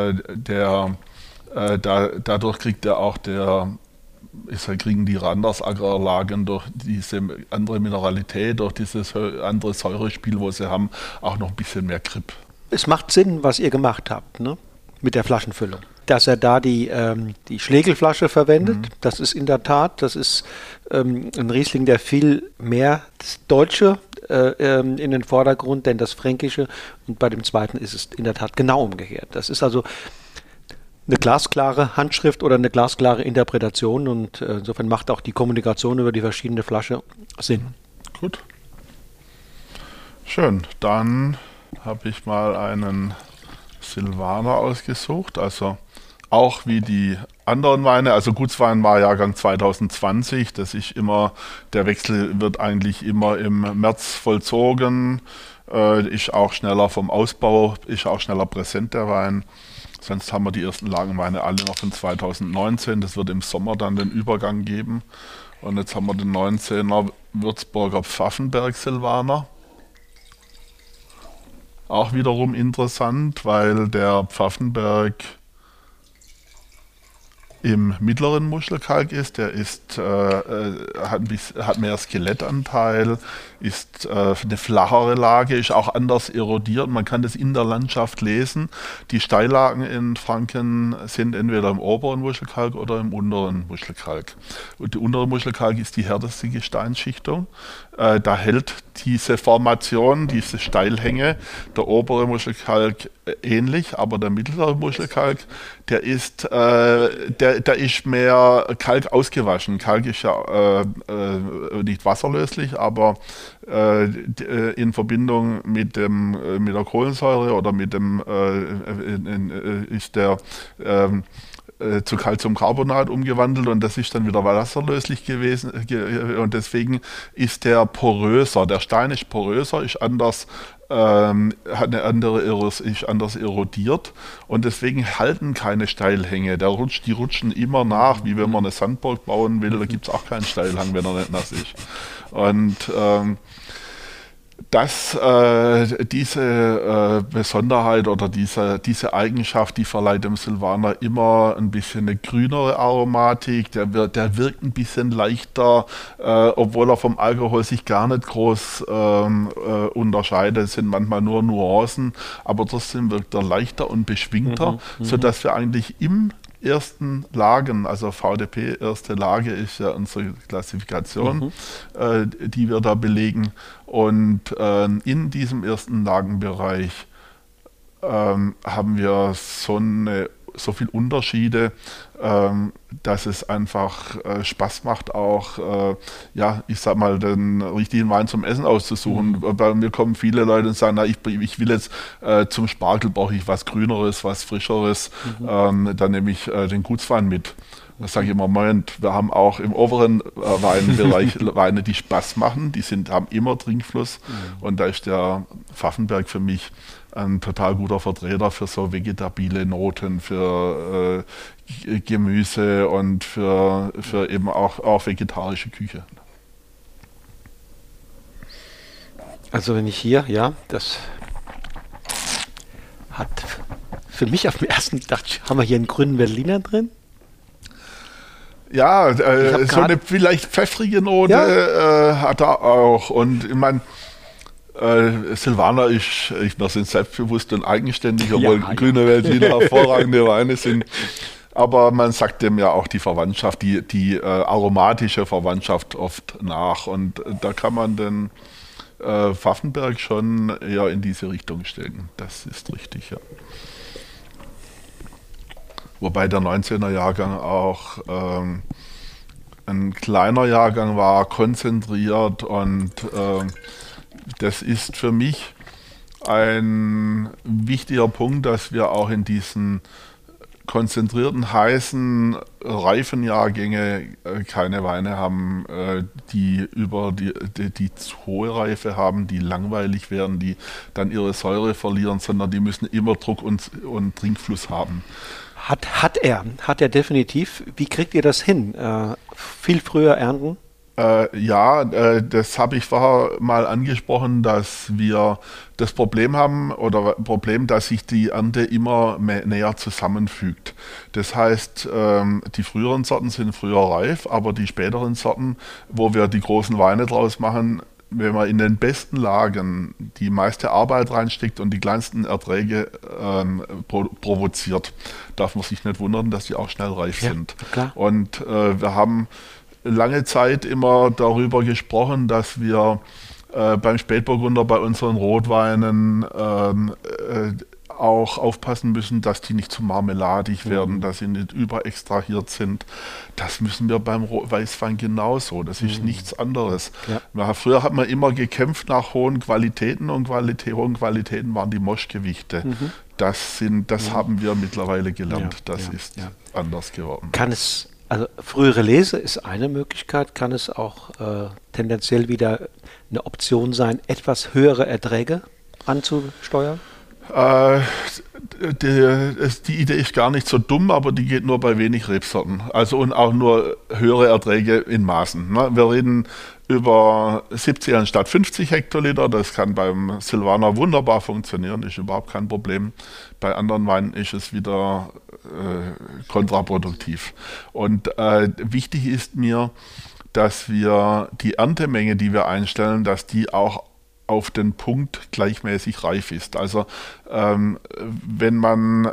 dadurch kriegt er auch kriegen die Randersagerlagen durch diese andere Mineralität, durch dieses andere Säurespiel, wo sie haben, auch noch ein bisschen mehr Grip. Es macht Sinn, was ihr gemacht habt, ne? Mit der Flaschenfüllung. Dass er da die Schlegelflasche verwendet, das ist in der Tat, das ist ein Riesling, der viel mehr das Deutsche in den Vordergrund, denn das Fränkische, und bei dem zweiten ist es in der Tat genau umgekehrt. Das ist also eine glasklare Handschrift oder eine glasklare Interpretation und insofern macht auch die Kommunikation über die verschiedene Flasche Sinn. Gut. Schön, dann habe ich mal einen Silvaner ausgesucht, also auch wie die anderen Weine, also Gutswein war Jahrgang 2020, das ist immer, der Wechsel wird eigentlich immer im März vollzogen, ist auch schneller vom Ausbau, ist auch schneller präsent der Wein. Sonst haben wir die ersten Lagenweine alle noch von 2019, das wird im Sommer dann den Übergang geben. Und jetzt haben wir den 19er Würzburger Pfaffenberg Silvaner. Auch wiederum interessant, weil der Pfaffenberg im mittleren Muschelkalk ist. Der hat mehr Skelettanteil, ist eine flachere Lage, ist auch anders erodiert. Man kann das in der Landschaft lesen. Die Steillagen in Franken sind entweder im oberen Muschelkalk oder im unteren Muschelkalk. Und die untere Muschelkalk ist die härteste Gesteinsschichtung. Da hält diese Formation, diese Steilhänge, der obere Muschelkalk ähnlich, aber der mittlere Muschelkalk, der ist mehr Kalk ausgewaschen. Kalk ist ja nicht wasserlöslich, aber in Verbindung mit der Kohlensäure oder mit dem ist der zu Calciumcarbonat umgewandelt und das ist dann wieder wasserlöslich gewesen und deswegen ist der poröser. Der Stein ist poröser, ist anders, hat eine andere ist anders erodiert und deswegen halten keine Steilhänge. Die rutschen immer nach, wie wenn man eine Sandburg bauen will, da gibt es auch keinen Steilhang, wenn er nicht nass ist. Und diese Besonderheit oder diese Eigenschaft, die verleiht dem Silvaner immer ein bisschen eine grünere Aromatik. Der wirkt ein bisschen leichter, obwohl er vom Alkohol sich gar nicht groß unterscheidet. Es sind manchmal nur Nuancen, aber trotzdem wirkt er leichter und beschwingter, sodass wir eigentlich im ersten Lagen, also VDP, erste Lage ist ja unsere Klassifikation, die wir da belegen. Und in diesem ersten Lagenbereich haben wir so viel Unterschiede, dass es einfach Spaß macht, auch, ich sag mal, den richtigen Wein zum Essen auszusuchen. Bei mir kommen viele Leute und sagen, ich will jetzt zum Spargel brauche ich was Grüneres, was Frischeres, dann nehme ich den Gutswein mit. Da sage ich immer, Moment, wir haben auch im oberen Weinbereich Weine, die Spaß machen, haben immer Trinkfluss und da ist der Pfaffenberg für mich ein total guter Vertreter für so vegetabile Noten, für Gemüse und für eben auch vegetarische Küche. Also wenn ich hier, das hat für mich auf den ersten gedacht, haben wir hier einen grünen Berliner drin? Ja, so eine vielleicht pfeffrige Note hat er auch. Und ich meine, Silvaner wir sind selbstbewusst und eigenständig, obwohl grüne Veltliner hervorragende Weine sind. Aber man sagt dem ja auch die Verwandtschaft, die aromatische Verwandtschaft oft nach. Und da kann man den Pfaffenberg schon eher in diese Richtung stellen. Das ist richtig, ja. Wobei der 19er Jahrgang auch ein kleiner Jahrgang war, konzentriert und das ist für mich ein wichtiger Punkt, dass wir auch in diesen konzentrierten, heißen, reifen Jahrgänge keine Weine haben, die zu hohe Reife haben, die langweilig werden, die dann ihre Säure verlieren, sondern die müssen immer Druck und Trinkfluss haben. Hat er definitiv. Wie kriegt ihr das hin? Viel früher ernten? Das habe ich vorher mal angesprochen, dass wir das Problem haben dass sich die Ernte immer näher zusammenfügt. Das heißt, die früheren Sorten sind früher reif, aber die späteren Sorten, wo wir die großen Weine draus machen, wenn man in den besten Lagen die meiste Arbeit reinsteckt und die kleinsten Erträge provoziert, darf man sich nicht wundern, dass die auch schnell reif sind. Klar. Und wir haben lange Zeit immer darüber gesprochen, dass wir beim Spätburgunder bei unseren Rotweinen auch aufpassen müssen, dass die nicht zu marmeladig werden, dass sie nicht überextrahiert sind. Das müssen wir beim Weißwein genauso. Das ist nichts anderes. Ja. Früher hat man immer gekämpft nach hohen Qualitäten und hohen Qualitäten waren die Moschgewichte. Das haben wir mittlerweile gelernt. Das ist anders geworden. Also frühere Lese ist eine Möglichkeit, kann es auch tendenziell wieder eine Option sein, etwas höhere Erträge anzusteuern? Die Idee ist gar nicht so dumm, aber die geht nur bei wenig Rebsorten. Also und auch nur höhere Erträge in Maßen. Ne? Wir reden über 70 anstatt 50 Hektoliter. Das kann beim Silvaner wunderbar funktionieren, ist überhaupt kein Problem. Bei anderen Weinen ist es wieder kontraproduktiv. Und wichtig ist mir, dass wir die Erntemenge, die wir einstellen, dass die auch auf den Punkt gleichmäßig reif ist. Also wenn man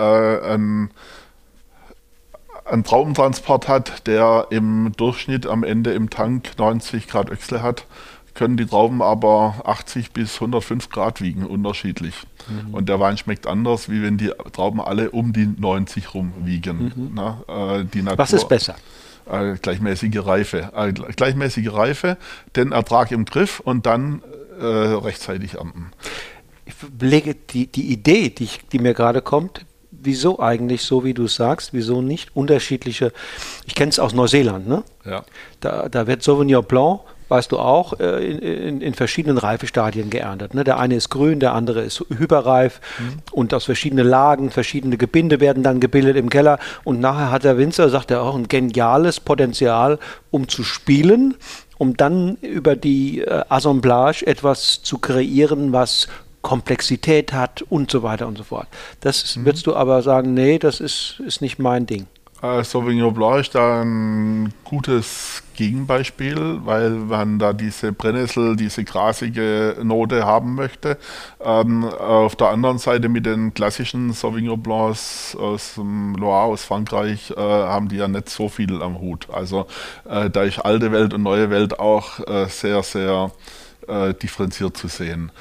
einen Traubentransport hat, der im Durchschnitt am Ende im Tank 90 Grad Öchsle hat, können die Trauben aber 80 bis 105 Grad wiegen, unterschiedlich. Und der Wein schmeckt anders, wie wenn die Trauben alle um die 90 rum wiegen. Die Natur, Was ist besser? Gleichmäßige Reife. Gleichmäßige Reife, den Ertrag im Griff und dann rechtzeitig ernten. Ich belege die Idee, die mir gerade kommt, wieso eigentlich so, wie du sagst, wieso nicht unterschiedliche, ich kenne es aus Neuseeland, ne? Ja. Da wird Sauvignon Blanc, weißt du auch, in verschiedenen Reifestadien geerntet. Ne? Der eine ist grün, der andere ist hyperreif und aus verschiedenen Lagen, verschiedene Gebinde werden dann gebildet im Keller und nachher hat der Winzer, sagt er, auch ein geniales Potenzial, um zu spielen, um dann über die Assemblage etwas zu kreieren, was Komplexität hat und so weiter und so fort. Das würdest du aber sagen, nee, das ist nicht mein Ding. Sauvignon Blanc ist da ein gutes Gegenbeispiel, weil man da diese Brennnessel, diese grasige Note haben möchte. Auf der anderen Seite mit den klassischen Sauvignon Blancs aus dem Loire, aus Frankreich, haben die ja nicht so viel am Hut. Also da ist alte Welt und neue Welt auch sehr, sehr differenziert zu sehen.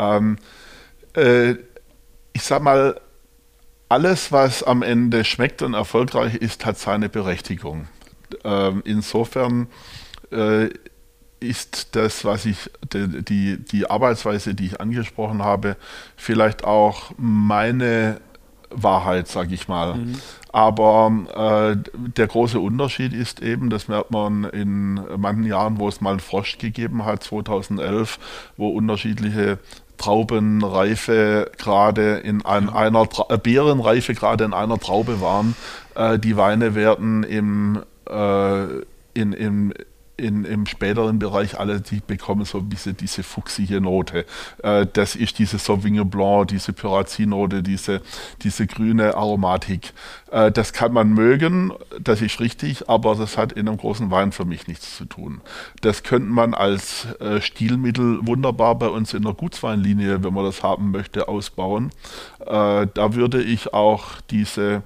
Ich sag mal, alles, was am Ende schmeckt und erfolgreich ist, hat seine Berechtigung. Insofern ist das, was ich, die Arbeitsweise, die ich angesprochen habe, vielleicht auch meine Wahrheit, sage ich mal. Aber der große Unterschied ist eben, das merkt man in manchen Jahren, wo es mal einen Frost gegeben hat, 2011, wo unterschiedliche Traubenreifegrade in einer Beerenreifegrade in einer Traube waren. Die Weine werden im späteren Bereich alle, die bekommen so ein bisschen diese fuchsige Note. Das ist diese Sauvignon Blanc, diese Pyrazin-Note, diese grüne Aromatik. Das kann man mögen, das ist richtig, aber das hat in einem großen Wein für mich nichts zu tun. Das könnte man als Stilmittel wunderbar bei uns in der Gutsweinlinie, wenn man das haben möchte, ausbauen. Da würde ich auch diese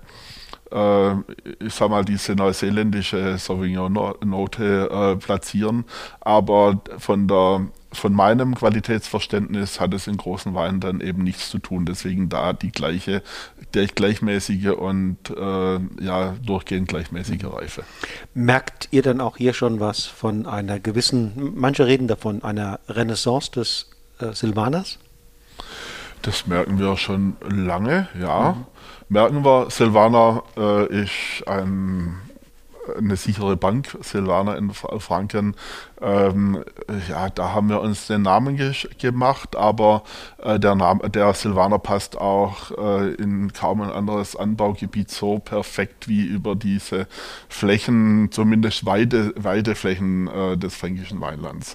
neuseeländische Sauvignon-Note platzieren, aber von meinem Qualitätsverständnis hat es in großen Weinen dann eben nichts zu tun. Deswegen da der gleichmäßige und durchgehend gleichmäßige Reife. Merkt ihr dann auch hier schon was von einer gewissen, manche reden davon, einer Renaissance des Silvaners? Das merken wir schon lange, ja. Merken wir, Silvaner ist eine sichere Bank, Silvaner in Franken. Da haben wir uns den Namen gemacht, aber der Silvaner passt auch in kaum ein anderes Anbaugebiet so perfekt wie über diese Flächen, zumindest weite Flächen des fränkischen Weinlands.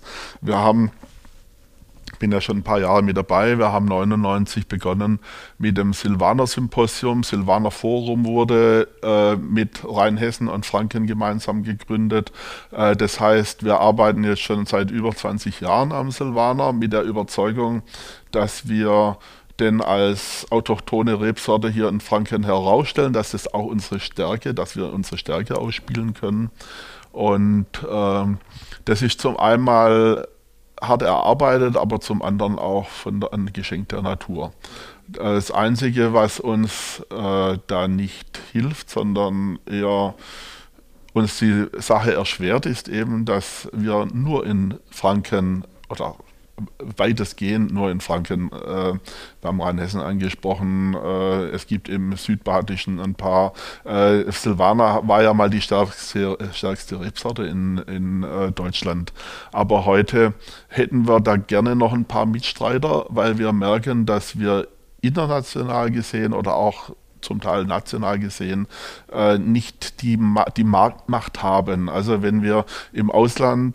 Ich bin ja schon ein paar Jahre mit dabei. Wir haben 1999 begonnen mit dem Silvaner Symposium. Silvaner Forum wurde mit Rheinhessen und Franken gemeinsam gegründet. Das heißt, wir arbeiten jetzt schon seit über 20 Jahren am Silvaner mit der Überzeugung, dass wir den als autochthone Rebsorte hier in Franken herausstellen, dass wir unsere Stärke ausspielen können. Und das ist zum einen hart erarbeitet, aber zum anderen auch ein Geschenk der Natur. Das Einzige, was uns da nicht hilft, sondern eher uns die Sache erschwert, ist eben, dass wir nur in Franken oder weitestgehend nur in Franken, wir haben Rheinhessen angesprochen, es gibt im Südbadischen ein paar, Silvaner war ja mal die stärkste Rebsorte in Deutschland, aber heute hätten wir da gerne noch ein paar Mitstreiter, weil wir merken, dass wir international gesehen oder auch zum Teil national gesehen, nicht die Marktmacht haben. Also wenn wir im Ausland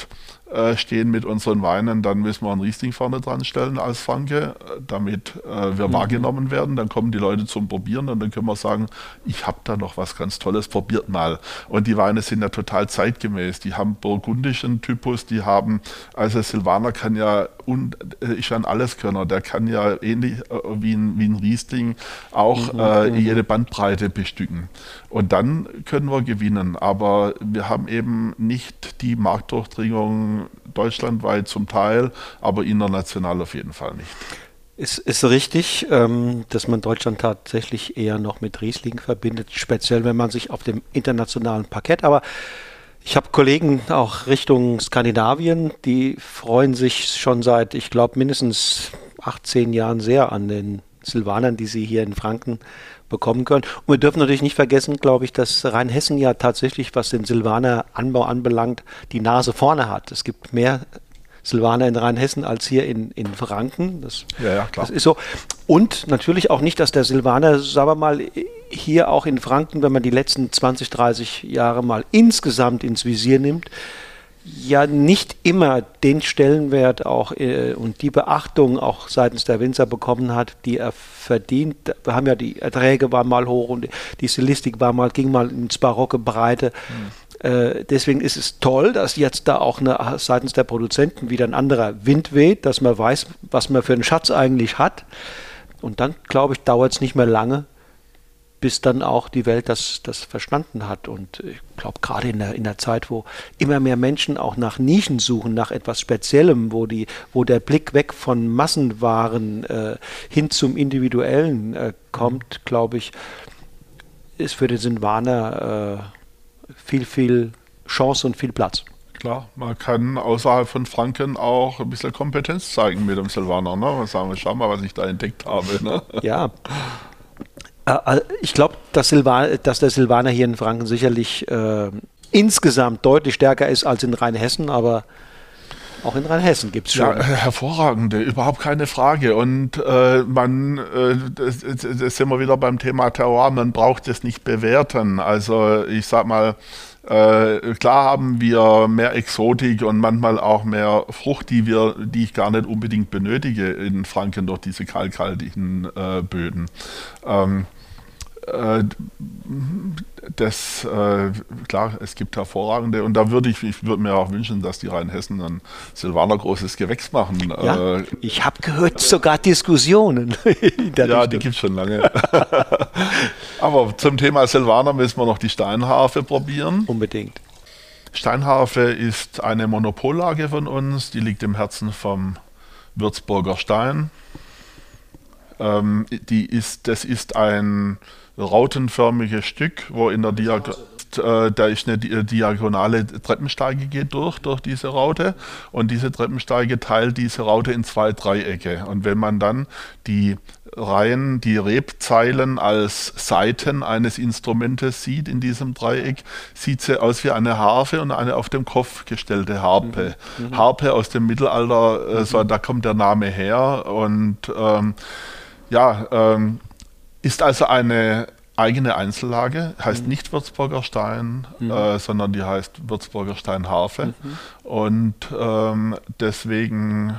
stehen mit unseren Weinen, dann müssen wir einen Riesling vorne dran stellen als Franke, damit wir wahrgenommen werden. Dann kommen die Leute zum Probieren und dann können wir sagen, ich habe da noch was ganz Tolles, probiert mal. Und die Weine sind ja total zeitgemäß. Die haben burgundischen Typus, die haben, also Silvaner kann ja, ist ja ein Alleskönner, der kann ja ähnlich wie ein Riesling auch jede Bandbreite bestücken. Und dann können wir gewinnen. Aber wir haben eben nicht die Marktdurchdringung deutschlandweit zum Teil, aber international auf jeden Fall nicht. Es ist richtig, dass man Deutschland tatsächlich eher noch mit Riesling verbindet, speziell wenn man sich auf dem internationalen Parkett, aber ich habe Kollegen auch Richtung Skandinavien, die freuen sich schon seit, ich glaube, mindestens 18 Jahren sehr an den Silvanern, die sie hier in Franken bekommen können. Und wir dürfen natürlich nicht vergessen, glaube ich, dass Rheinhessen ja tatsächlich, was den Silvaner-Anbau anbelangt, die Nase vorne hat. Es gibt mehr Silvaner in Rheinhessen als hier in Franken. Ja, klar. Das ist so. Und natürlich auch nicht, dass der Silvaner, sagen wir mal, hier auch in Franken, wenn man die letzten 20, 30 Jahre mal insgesamt ins Visier nimmt, ja nicht immer den Stellenwert auch und die Beachtung auch seitens der Winzer bekommen hat, die er verdient. Wir haben ja, die Erträge waren mal hoch und die Stilistik ging mal ins barocke Breite. Deswegen ist es toll, dass jetzt da auch seitens der Produzenten wieder ein anderer Wind weht, dass man weiß, was man für einen Schatz eigentlich hat. Und dann, glaube ich, dauert es nicht mehr lange, bis dann auch die Welt das verstanden hat. Und ich glaube, gerade in der Zeit, wo immer mehr Menschen auch nach Nischen suchen, nach etwas Speziellem, wo der Blick weg von Massenwaren hin zum Individuellen kommt, glaube ich, ist für den Silvaner viel Chance und viel Platz. Klar, man kann außerhalb von Franken auch ein bisschen Kompetenz zeigen mit dem Silvaner. Ne? Man sagen, schau mal, was ich da entdeckt habe. Ne? Ja. Ich glaube, dass der Silvaner hier in Franken sicherlich insgesamt deutlich stärker ist als in Rheinhessen, aber auch in Rheinhessen gibt es schon. Ja, hervorragende, überhaupt keine Frage. Und das sind wir wieder beim Thema Terroir, man braucht es nicht bewerten. Also ich sag mal, klar haben wir mehr Exotik und manchmal auch mehr Frucht, die ich gar nicht unbedingt benötige in Franken durch diese kalkhaltigen Böden. Klar, es gibt hervorragende und da ich würde mir auch wünschen, dass die Rheinhessen ein Silvaner großes Gewächs machen. Ja, ich habe gehört, sogar Diskussionen. Ja, die gibt es schon lange. Aber zum Thema Silvaner müssen wir noch die Steinharfe probieren. Unbedingt. Steinharfe ist eine Monopollage von uns, die liegt im Herzen vom Würzburger Stein. Das ist ein rautenförmiges Stück, wo in da ist eine diagonale Treppensteige geht durch diese Raute und diese Treppensteige teilt diese Raute in 2 Dreiecke. Und wenn man dann die Rebzeilen als Saiten eines Instrumentes sieht in diesem Dreieck, sieht sie aus wie eine Harfe und eine auf dem Kopf gestellte Harpe. Harpe aus dem Mittelalter, da kommt der Name her und ist also eine eigene Einzellage, heißt nicht Würzburger Stein, sondern die heißt Würzburger Steinharfe. Und deswegen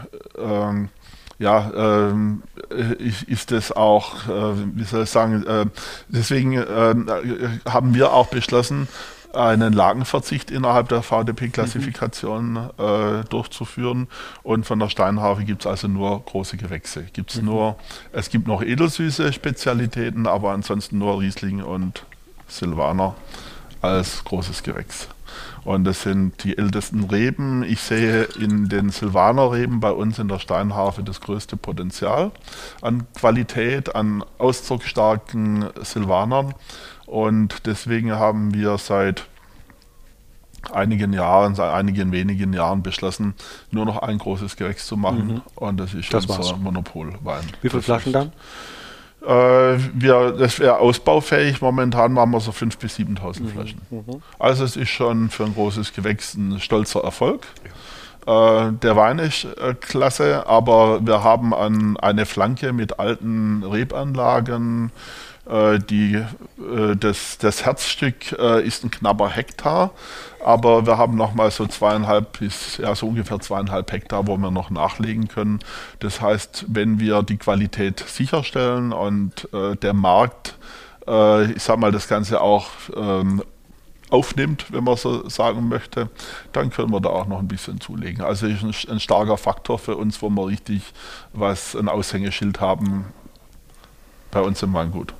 ist es auch, wie soll ich sagen, deswegen haben wir auch beschlossen, einen Lagenverzicht innerhalb der VDP-Klassifikation durchzuführen. Und von der Steinharfe gibt es also nur große Gewächse. Es gibt noch edelsüße Spezialitäten, aber ansonsten nur Riesling und Silvaner als großes Gewächs. Und das sind die ältesten Reben. Ich sehe in den Silvaner-Reben bei uns in der Steinharfe das größte Potenzial an Qualität, an ausdrucksstarken Silvanern. Und deswegen haben wir seit einigen wenigen Jahren beschlossen, nur noch ein großes Gewächs zu machen. Und das ist unser Monopolwein. Wie viele Flaschen dann? Das wäre ausbaufähig. Momentan machen wir so 5.000 bis 7.000 Flaschen. Also es ist schon für ein großes Gewächs ein stolzer Erfolg. Der Wein ist klasse, aber wir haben eine Flanke mit alten Rebanlagen. Das Herzstück ist ein knapper Hektar, aber wir haben nochmal so so ungefähr 2,5 Hektar, wo wir noch nachlegen können. Das heißt, wenn wir die Qualität sicherstellen und der Markt, ich sag mal, das Ganze auch aufnimmt, wenn man so sagen möchte, dann können wir da auch noch ein bisschen zulegen. Also ist ein starker Faktor für uns, wo wir richtig ein Aushängeschild haben bei uns im Weingut.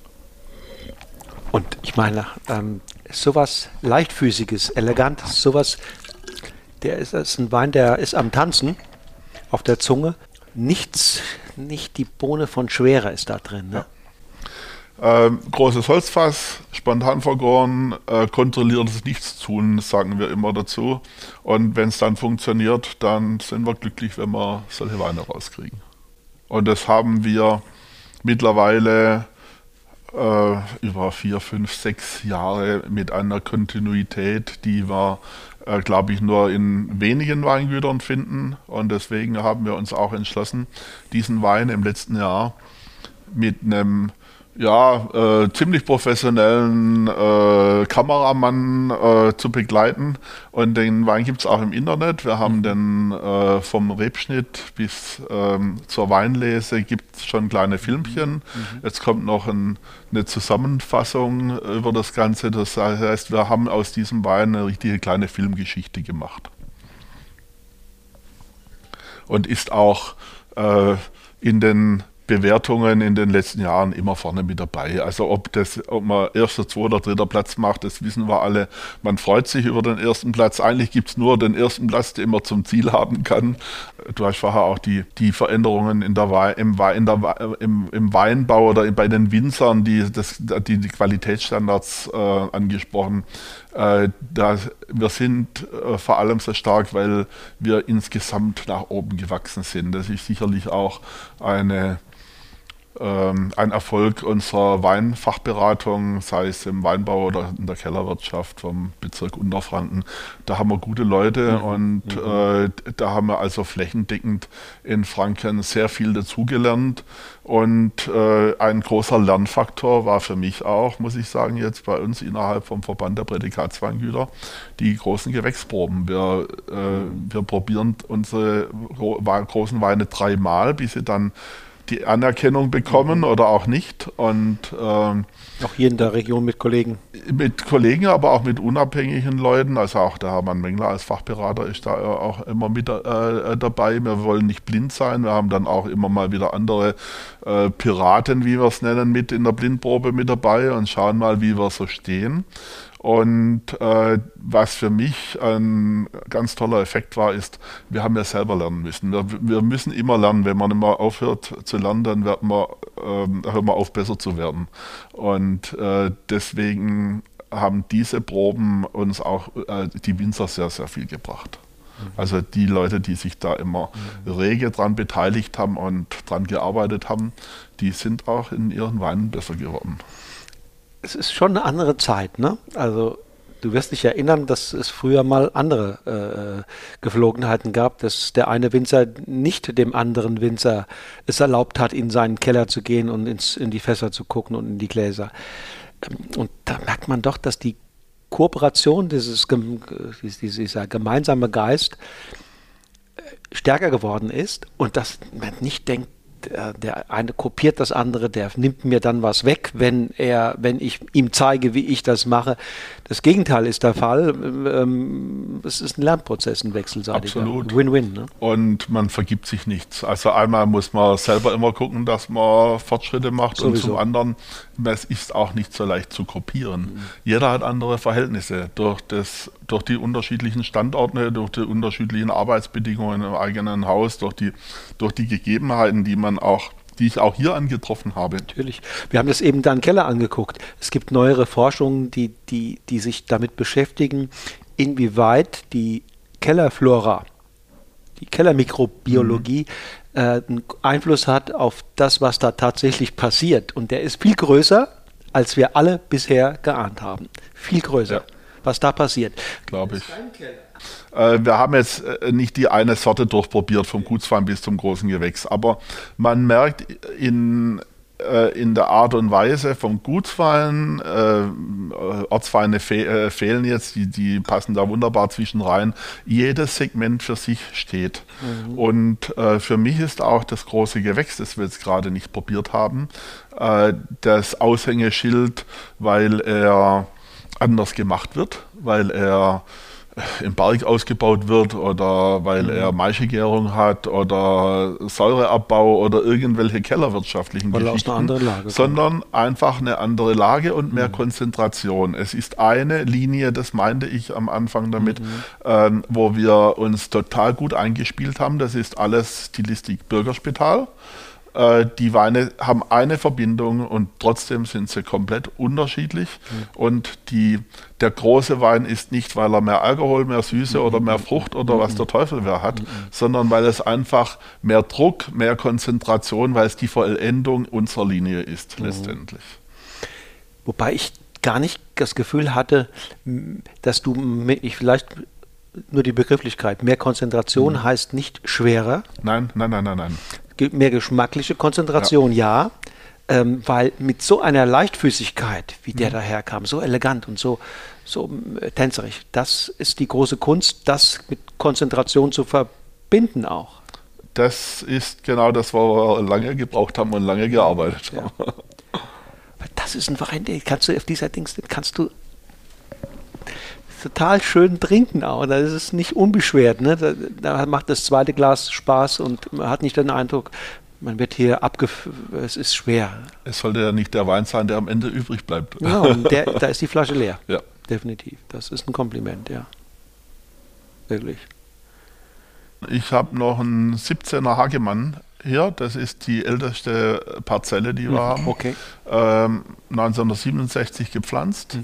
Und ich meine, sowas Leichtfüßiges, Elegantes, sowas, ist ein Wein, der ist am Tanzen auf der Zunge. Nicht die Bohne von Schwere ist da drin. Ne? Ja. Großes Holzfass, spontan vergoren, kontrolliertes Nichtstun, sagen wir immer dazu. Und wenn es dann funktioniert, dann sind wir glücklich, wenn wir solche Weine rauskriegen. Und das haben wir mittlerweile über 4, 5, 6 Jahre mit einer Kontinuität, die wir, glaube ich, nur in wenigen Weingütern finden. Und deswegen haben wir uns auch entschlossen, diesen Wein im letzten Jahr mit einem ziemlich professionellen Kameramann zu begleiten. Und den Wein gibt es auch im Internet. Wir haben den vom Rebschnitt bis zur Weinlese gibt es schon kleine Filmchen. Jetzt kommt noch eine Zusammenfassung über das Ganze. Das heißt, wir haben aus diesem Wein eine richtige kleine Filmgeschichte gemacht. Und ist auch in den Bewertungen in den letzten Jahren immer vorne mit dabei. Also ob man erster, zweiter, dritter Platz macht, das wissen wir alle. Man freut sich über den ersten Platz. Eigentlich gibt es nur den ersten Platz, den man zum Ziel haben kann. Du hast vorher auch die Veränderungen im Weinbau oder bei den Winzern, die Qualitätsstandards angesprochen. Wir sind vor allem so stark, weil wir insgesamt nach oben gewachsen sind. Das ist sicherlich auch ein Erfolg unserer Weinfachberatung, sei es im Weinbau oder in der Kellerwirtschaft vom Bezirk Unterfranken. Da haben wir gute Leute und da haben wir also flächendeckend in Franken sehr viel dazugelernt. Und ein großer Lernfaktor war für mich auch, muss ich sagen, jetzt bei uns innerhalb vom Verband der Prädikatsweingüter, die großen Gewächsproben. Wir probieren unsere großen Weine 3-mal, bis sie dann die Anerkennung bekommen oder auch nicht. Und auch hier in der Region mit Kollegen? Mit Kollegen, aber auch mit unabhängigen Leuten. Also auch der Hermann Mengler als Fachberater ist da auch immer mit dabei. Wir wollen nicht blind sein. Wir haben dann auch immer mal wieder andere Piraten, wie wir es nennen, mit in der Blindprobe mit dabei und schauen mal, wie wir so stehen. Und was für mich ein ganz toller Effekt war, ist, wir haben ja selber lernen müssen. Wir müssen immer lernen. Wenn man immer aufhört zu lernen, dann hören wir auf, besser zu werden. Und deswegen haben diese Proben uns auch die Winzer sehr, sehr viel gebracht. Also die Leute, die sich da immer rege dran beteiligt haben und dran gearbeitet haben, die sind auch in ihren Weinen besser geworden. Es ist schon eine andere Zeit, ne? Also du wirst dich erinnern, dass es früher mal andere Geflogenheiten gab, dass der eine Winzer nicht dem anderen Winzer es erlaubt hat, in seinen Keller zu gehen und in die Fässer zu gucken und in die Gläser. Und da merkt man doch, dass die Kooperation, dieser gemeinsame Geist stärker geworden ist und dass man nicht denkt, der eine kopiert das andere, der nimmt mir dann was weg, wenn ich ihm zeige, wie ich das mache. Das Gegenteil ist der Fall. Es ist ein Lernprozess, ein wechselseitiger. Absolut. Win-win. Ne? Und man vergibt sich nichts. Also einmal muss man selber immer gucken, dass man Fortschritte macht. Sowieso. Und zum anderen, es ist auch nicht so leicht zu kopieren. Jeder hat andere Verhältnisse durch die unterschiedlichen Standorte, durch die unterschiedlichen Arbeitsbedingungen im eigenen Haus, durch die Gegebenheiten, die ich auch hier angetroffen habe. Natürlich. Wir haben das eben da im Keller angeguckt. Es gibt neuere Forschungen, die sich damit beschäftigen, inwieweit die Kellerflora, die Kellermikrobiologie einen Einfluss hat auf das, was da tatsächlich passiert. Und der ist viel größer, als wir alle bisher geahnt haben. Viel größer. Ja. was da passiert. Glaube ich. Wir haben jetzt nicht die eine Sorte durchprobiert, vom Gutswein bis zum großen Gewächs, aber man merkt in der Art und Weise vom Gutswein, Ortsweine fehlen jetzt, die passen da wunderbar zwischen rein. Jedes Segment für sich steht. Und für mich ist auch das große Gewächs, das wir jetzt gerade nicht probiert haben, das Aushängeschild, weil er anders gemacht wird, weil er im Berg ausgebaut wird oder weil er Maischegärung hat oder Säureabbau oder irgendwelche kellerwirtschaftlichen weil Geschichten, aus einer anderen Lage sondern einfach eine andere Lage und mehr Konzentration. Es ist eine Linie, das meinte ich am Anfang damit, wo wir uns total gut eingespielt haben. Das ist alles Stilistik Bürgerspital. Die Weine haben eine Verbindung und trotzdem sind sie komplett unterschiedlich. Und der große Wein ist nicht, weil er mehr Alkohol, mehr Süße oder mehr Frucht oder was der Teufel wer hat, sondern weil es einfach mehr Druck, mehr Konzentration, weil es die Vollendung unserer Linie ist letztendlich. Wobei ich gar nicht das Gefühl hatte, dass vielleicht nur die Begrifflichkeit, mehr Konzentration heißt nicht schwerer. Nein. Mehr geschmackliche Konzentration, ja, weil mit so einer Leichtfüßigkeit, wie der daherkam, so elegant und so tänzerisch, das ist die große Kunst, das mit Konzentration zu verbinden auch. Das ist genau das, wo wir lange gebraucht haben und lange gearbeitet haben. Das ist ein Wein, den kannst du total schön trinken auch. Da ist es nicht unbeschwert. Ne? Da macht das zweite Glas Spaß und man hat nicht den Eindruck, man wird hier es ist schwer. Es sollte ja nicht der Wein sein, der am Ende übrig bleibt. Ja, und da ist die Flasche leer. Ja. Definitiv. Das ist ein Kompliment, ja. Wirklich. Ich habe noch einen 17er Hagemann hier. Das ist die älteste Parzelle, die wir haben. Okay. 1967 gepflanzt.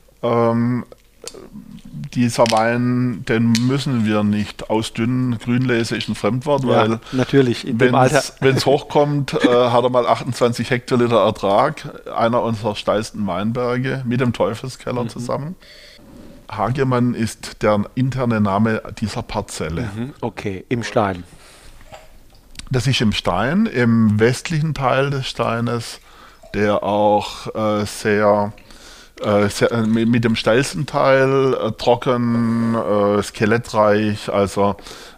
Dieser Wein, den müssen wir nicht ausdünnen. Grünlese ist ein Fremdwort, weil natürlich wenn es hochkommt, hat er mal 28 Hektoliter Ertrag. Einer unserer steilsten Weinberge mit dem Teufelskeller zusammen. Hagemann ist der interne Name dieser Parzelle. Okay, im Stein. Das ist im Stein, im westlichen Teil des Steines, der auch mit dem steilsten Teil trocken, skelettreich, also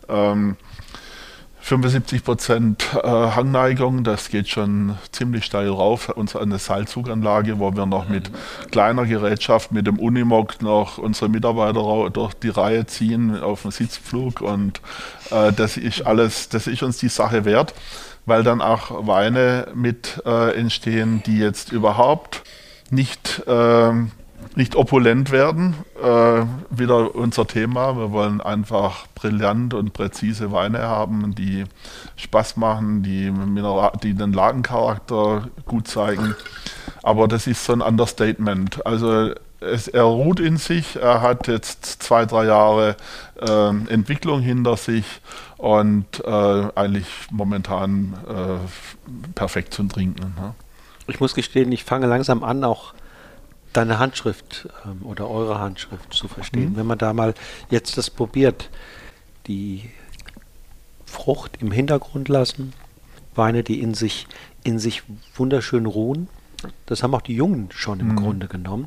75% Hangneigung, das geht schon ziemlich steil rauf. Eine Seilzuganlage, wo wir noch mit kleiner Gerätschaft, mit dem Unimog noch unsere Mitarbeiter durch die Reihe ziehen auf dem Sitzpflug und das ist uns die Sache wert, weil dann auch Weine mit entstehen, die jetzt überhaupt nicht opulent werden. Wieder unser Thema. Wir wollen einfach brillant und präzise Weine haben, die Spaß machen, die den Lagencharakter gut zeigen. Aber das ist so ein Understatement. Also er ruht in sich. Er hat jetzt 2-3 Jahre Entwicklung hinter sich und eigentlich momentan perfekt zum Trinken. Ne? Ich muss gestehen, ich fange langsam an, auch deine Handschrift oder eure Handschrift zu verstehen. Wenn man da mal jetzt das probiert, die Frucht im Hintergrund lassen, Weine, die in sich wunderschön ruhen, das haben auch die Jungen schon im Grunde genommen.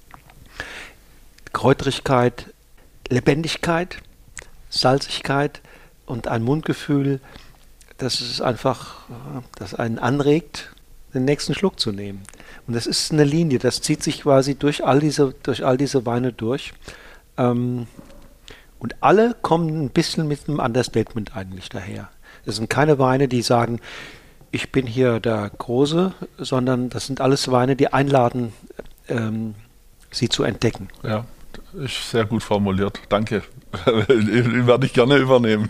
Kräutrigkeit, Lebendigkeit, Salzigkeit und ein Mundgefühl, das ist einfach, das einen anregt, den nächsten Schluck zu nehmen. Und das ist eine Linie, das zieht sich quasi durch all diese Weine durch. Und alle kommen ein bisschen mit einem Understatement eigentlich daher. Es sind keine Weine, die sagen, ich bin hier der Große, sondern das sind alles Weine, die einladen, sie zu entdecken. Ja, ist sehr gut formuliert. Danke. Den werde ich gerne übernehmen.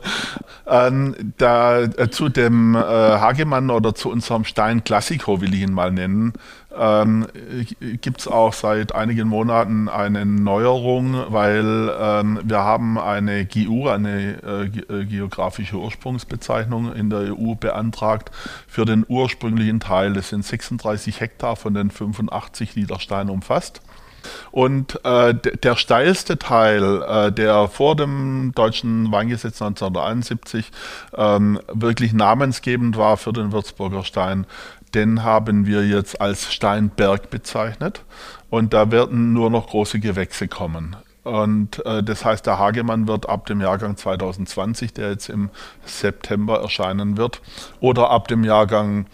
Zu dem Hagemann oder zu unserem Stein Classico, will ich ihn mal nennen, gibt es auch seit einigen Monaten eine Neuerung, weil wir haben eine GU, eine geografische Ursprungsbezeichnung in der EU beantragt für den ursprünglichen Teil. Das sind 36 Hektar von den 85, die der Stein umfasst. Und der steilste Teil, der vor dem deutschen Weingesetz 1971 wirklich namensgebend war für den Würzburger Stein, den haben wir jetzt als Steinberg bezeichnet. Und da werden nur noch große Gewächse kommen. Und das heißt, der Hagemann wird ab dem Jahrgang 2020, der jetzt im September erscheinen wird, oder ab dem Jahrgang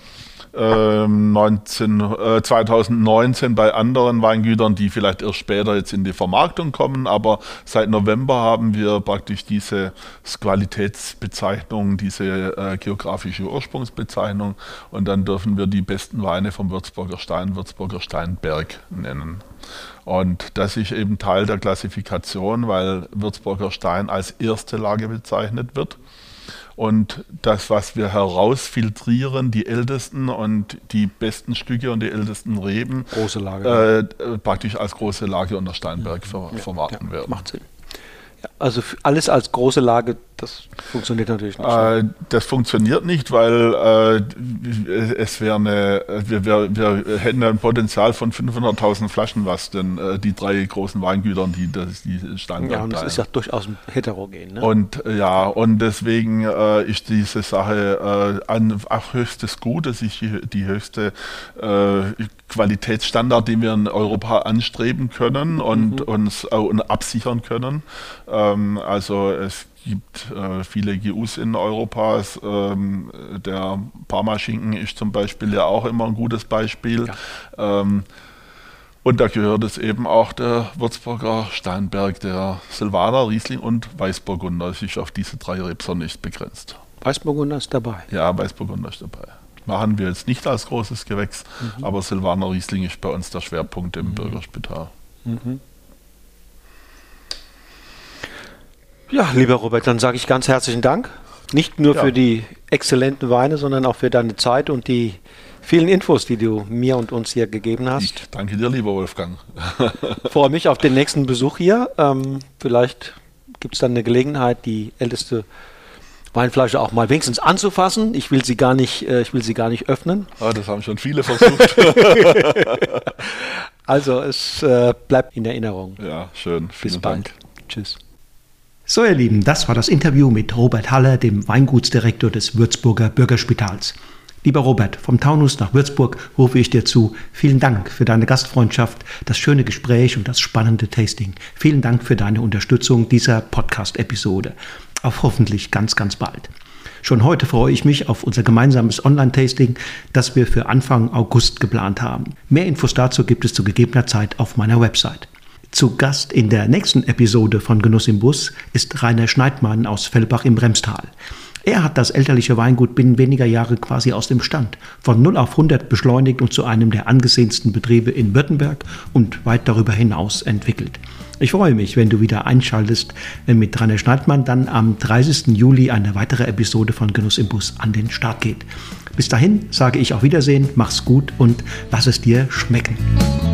2019 bei anderen Weingütern, die vielleicht erst später jetzt in die Vermarktung kommen, aber seit November haben wir praktisch diese Qualitätsbezeichnung, diese geografische Ursprungsbezeichnung, und dann dürfen wir die besten Weine vom Würzburger Steinberg nennen. Und das ist eben Teil der Klassifikation, weil Würzburger Stein als erste Lage bezeichnet wird. Und das, was wir herausfiltrieren, die ältesten und die besten Stücke und die ältesten Reben, große Lage, praktisch als große Lage unter Steinberg vermarkten werden. Macht Sinn. Ja, also alles als große Lage, das funktioniert natürlich nicht. Das funktioniert nicht, weil wir hätten ein Potenzial von 500.000 Flaschen, was denn die drei großen Weingütern, die Steinberg. Ja, und das ist ja durchaus heterogen. Ne? Und deswegen ist diese Sache ein höchstes Gut. Das ist die höchste Qualitätsstandard, den wir in Europa anstreben können und uns absichern können. Also es gibt viele GUs in Europa. Der Parma-Schinken ist zum Beispiel ja auch immer ein gutes Beispiel. Ja. Und da gehört es eben auch der Würzburger Steinberg, der Silvaner, Riesling und Weißburgunder. Es ist auf diese drei Rebsorten nicht begrenzt. Weißburgunder ist dabei? Ja, Weißburgunder ist dabei. Machen wir jetzt nicht als großes Gewächs, aber Silvaner Riesling ist bei uns der Schwerpunkt im Bürgerspital. Ja, lieber Robert, dann sage ich ganz herzlichen Dank. Nicht nur für die exzellenten Weine, sondern auch für deine Zeit und die vielen Infos, die du mir und uns hier gegeben hast. Ich danke dir, lieber Wolfgang. Freue mich auf den nächsten Besuch hier. Vielleicht gibt es dann eine Gelegenheit, die älteste Weinflasche auch mal wenigstens anzufassen. Ich will sie gar nicht öffnen. Das haben schon viele versucht. Also es bleibt in Erinnerung. Ja, schön. Bis bald. Tschüss. So, ihr Lieben, das war das Interview mit Robert Haller, dem Weingutsdirektor des Würzburger Bürgerspitals. Lieber Robert, vom Taunus nach Würzburg rufe ich dir zu. Vielen Dank für deine Gastfreundschaft, das schöne Gespräch und das spannende Tasting. Vielen Dank für deine Unterstützung dieser Podcast-Episode. Auf hoffentlich ganz, ganz bald. Schon heute freue ich mich auf unser gemeinsames Online-Tasting, das wir für Anfang August geplant haben. Mehr Infos dazu gibt es zu gegebener Zeit auf meiner Website. Zu Gast in der nächsten Episode von Genuss im Bus ist Rainer Schneidmann aus Fellbach im Bremstal. Er hat das elterliche Weingut binnen weniger Jahre quasi aus dem Stand von 0 auf 100 beschleunigt und zu einem der angesehensten Betriebe in Württemberg und weit darüber hinaus entwickelt. Ich freue mich, wenn du wieder einschaltest, wenn mit Rainer Schneidmann dann am 30. Juli eine weitere Episode von Genuss im Bus an den Start geht. Bis dahin sage ich auf Wiedersehen, mach's gut und lass es dir schmecken.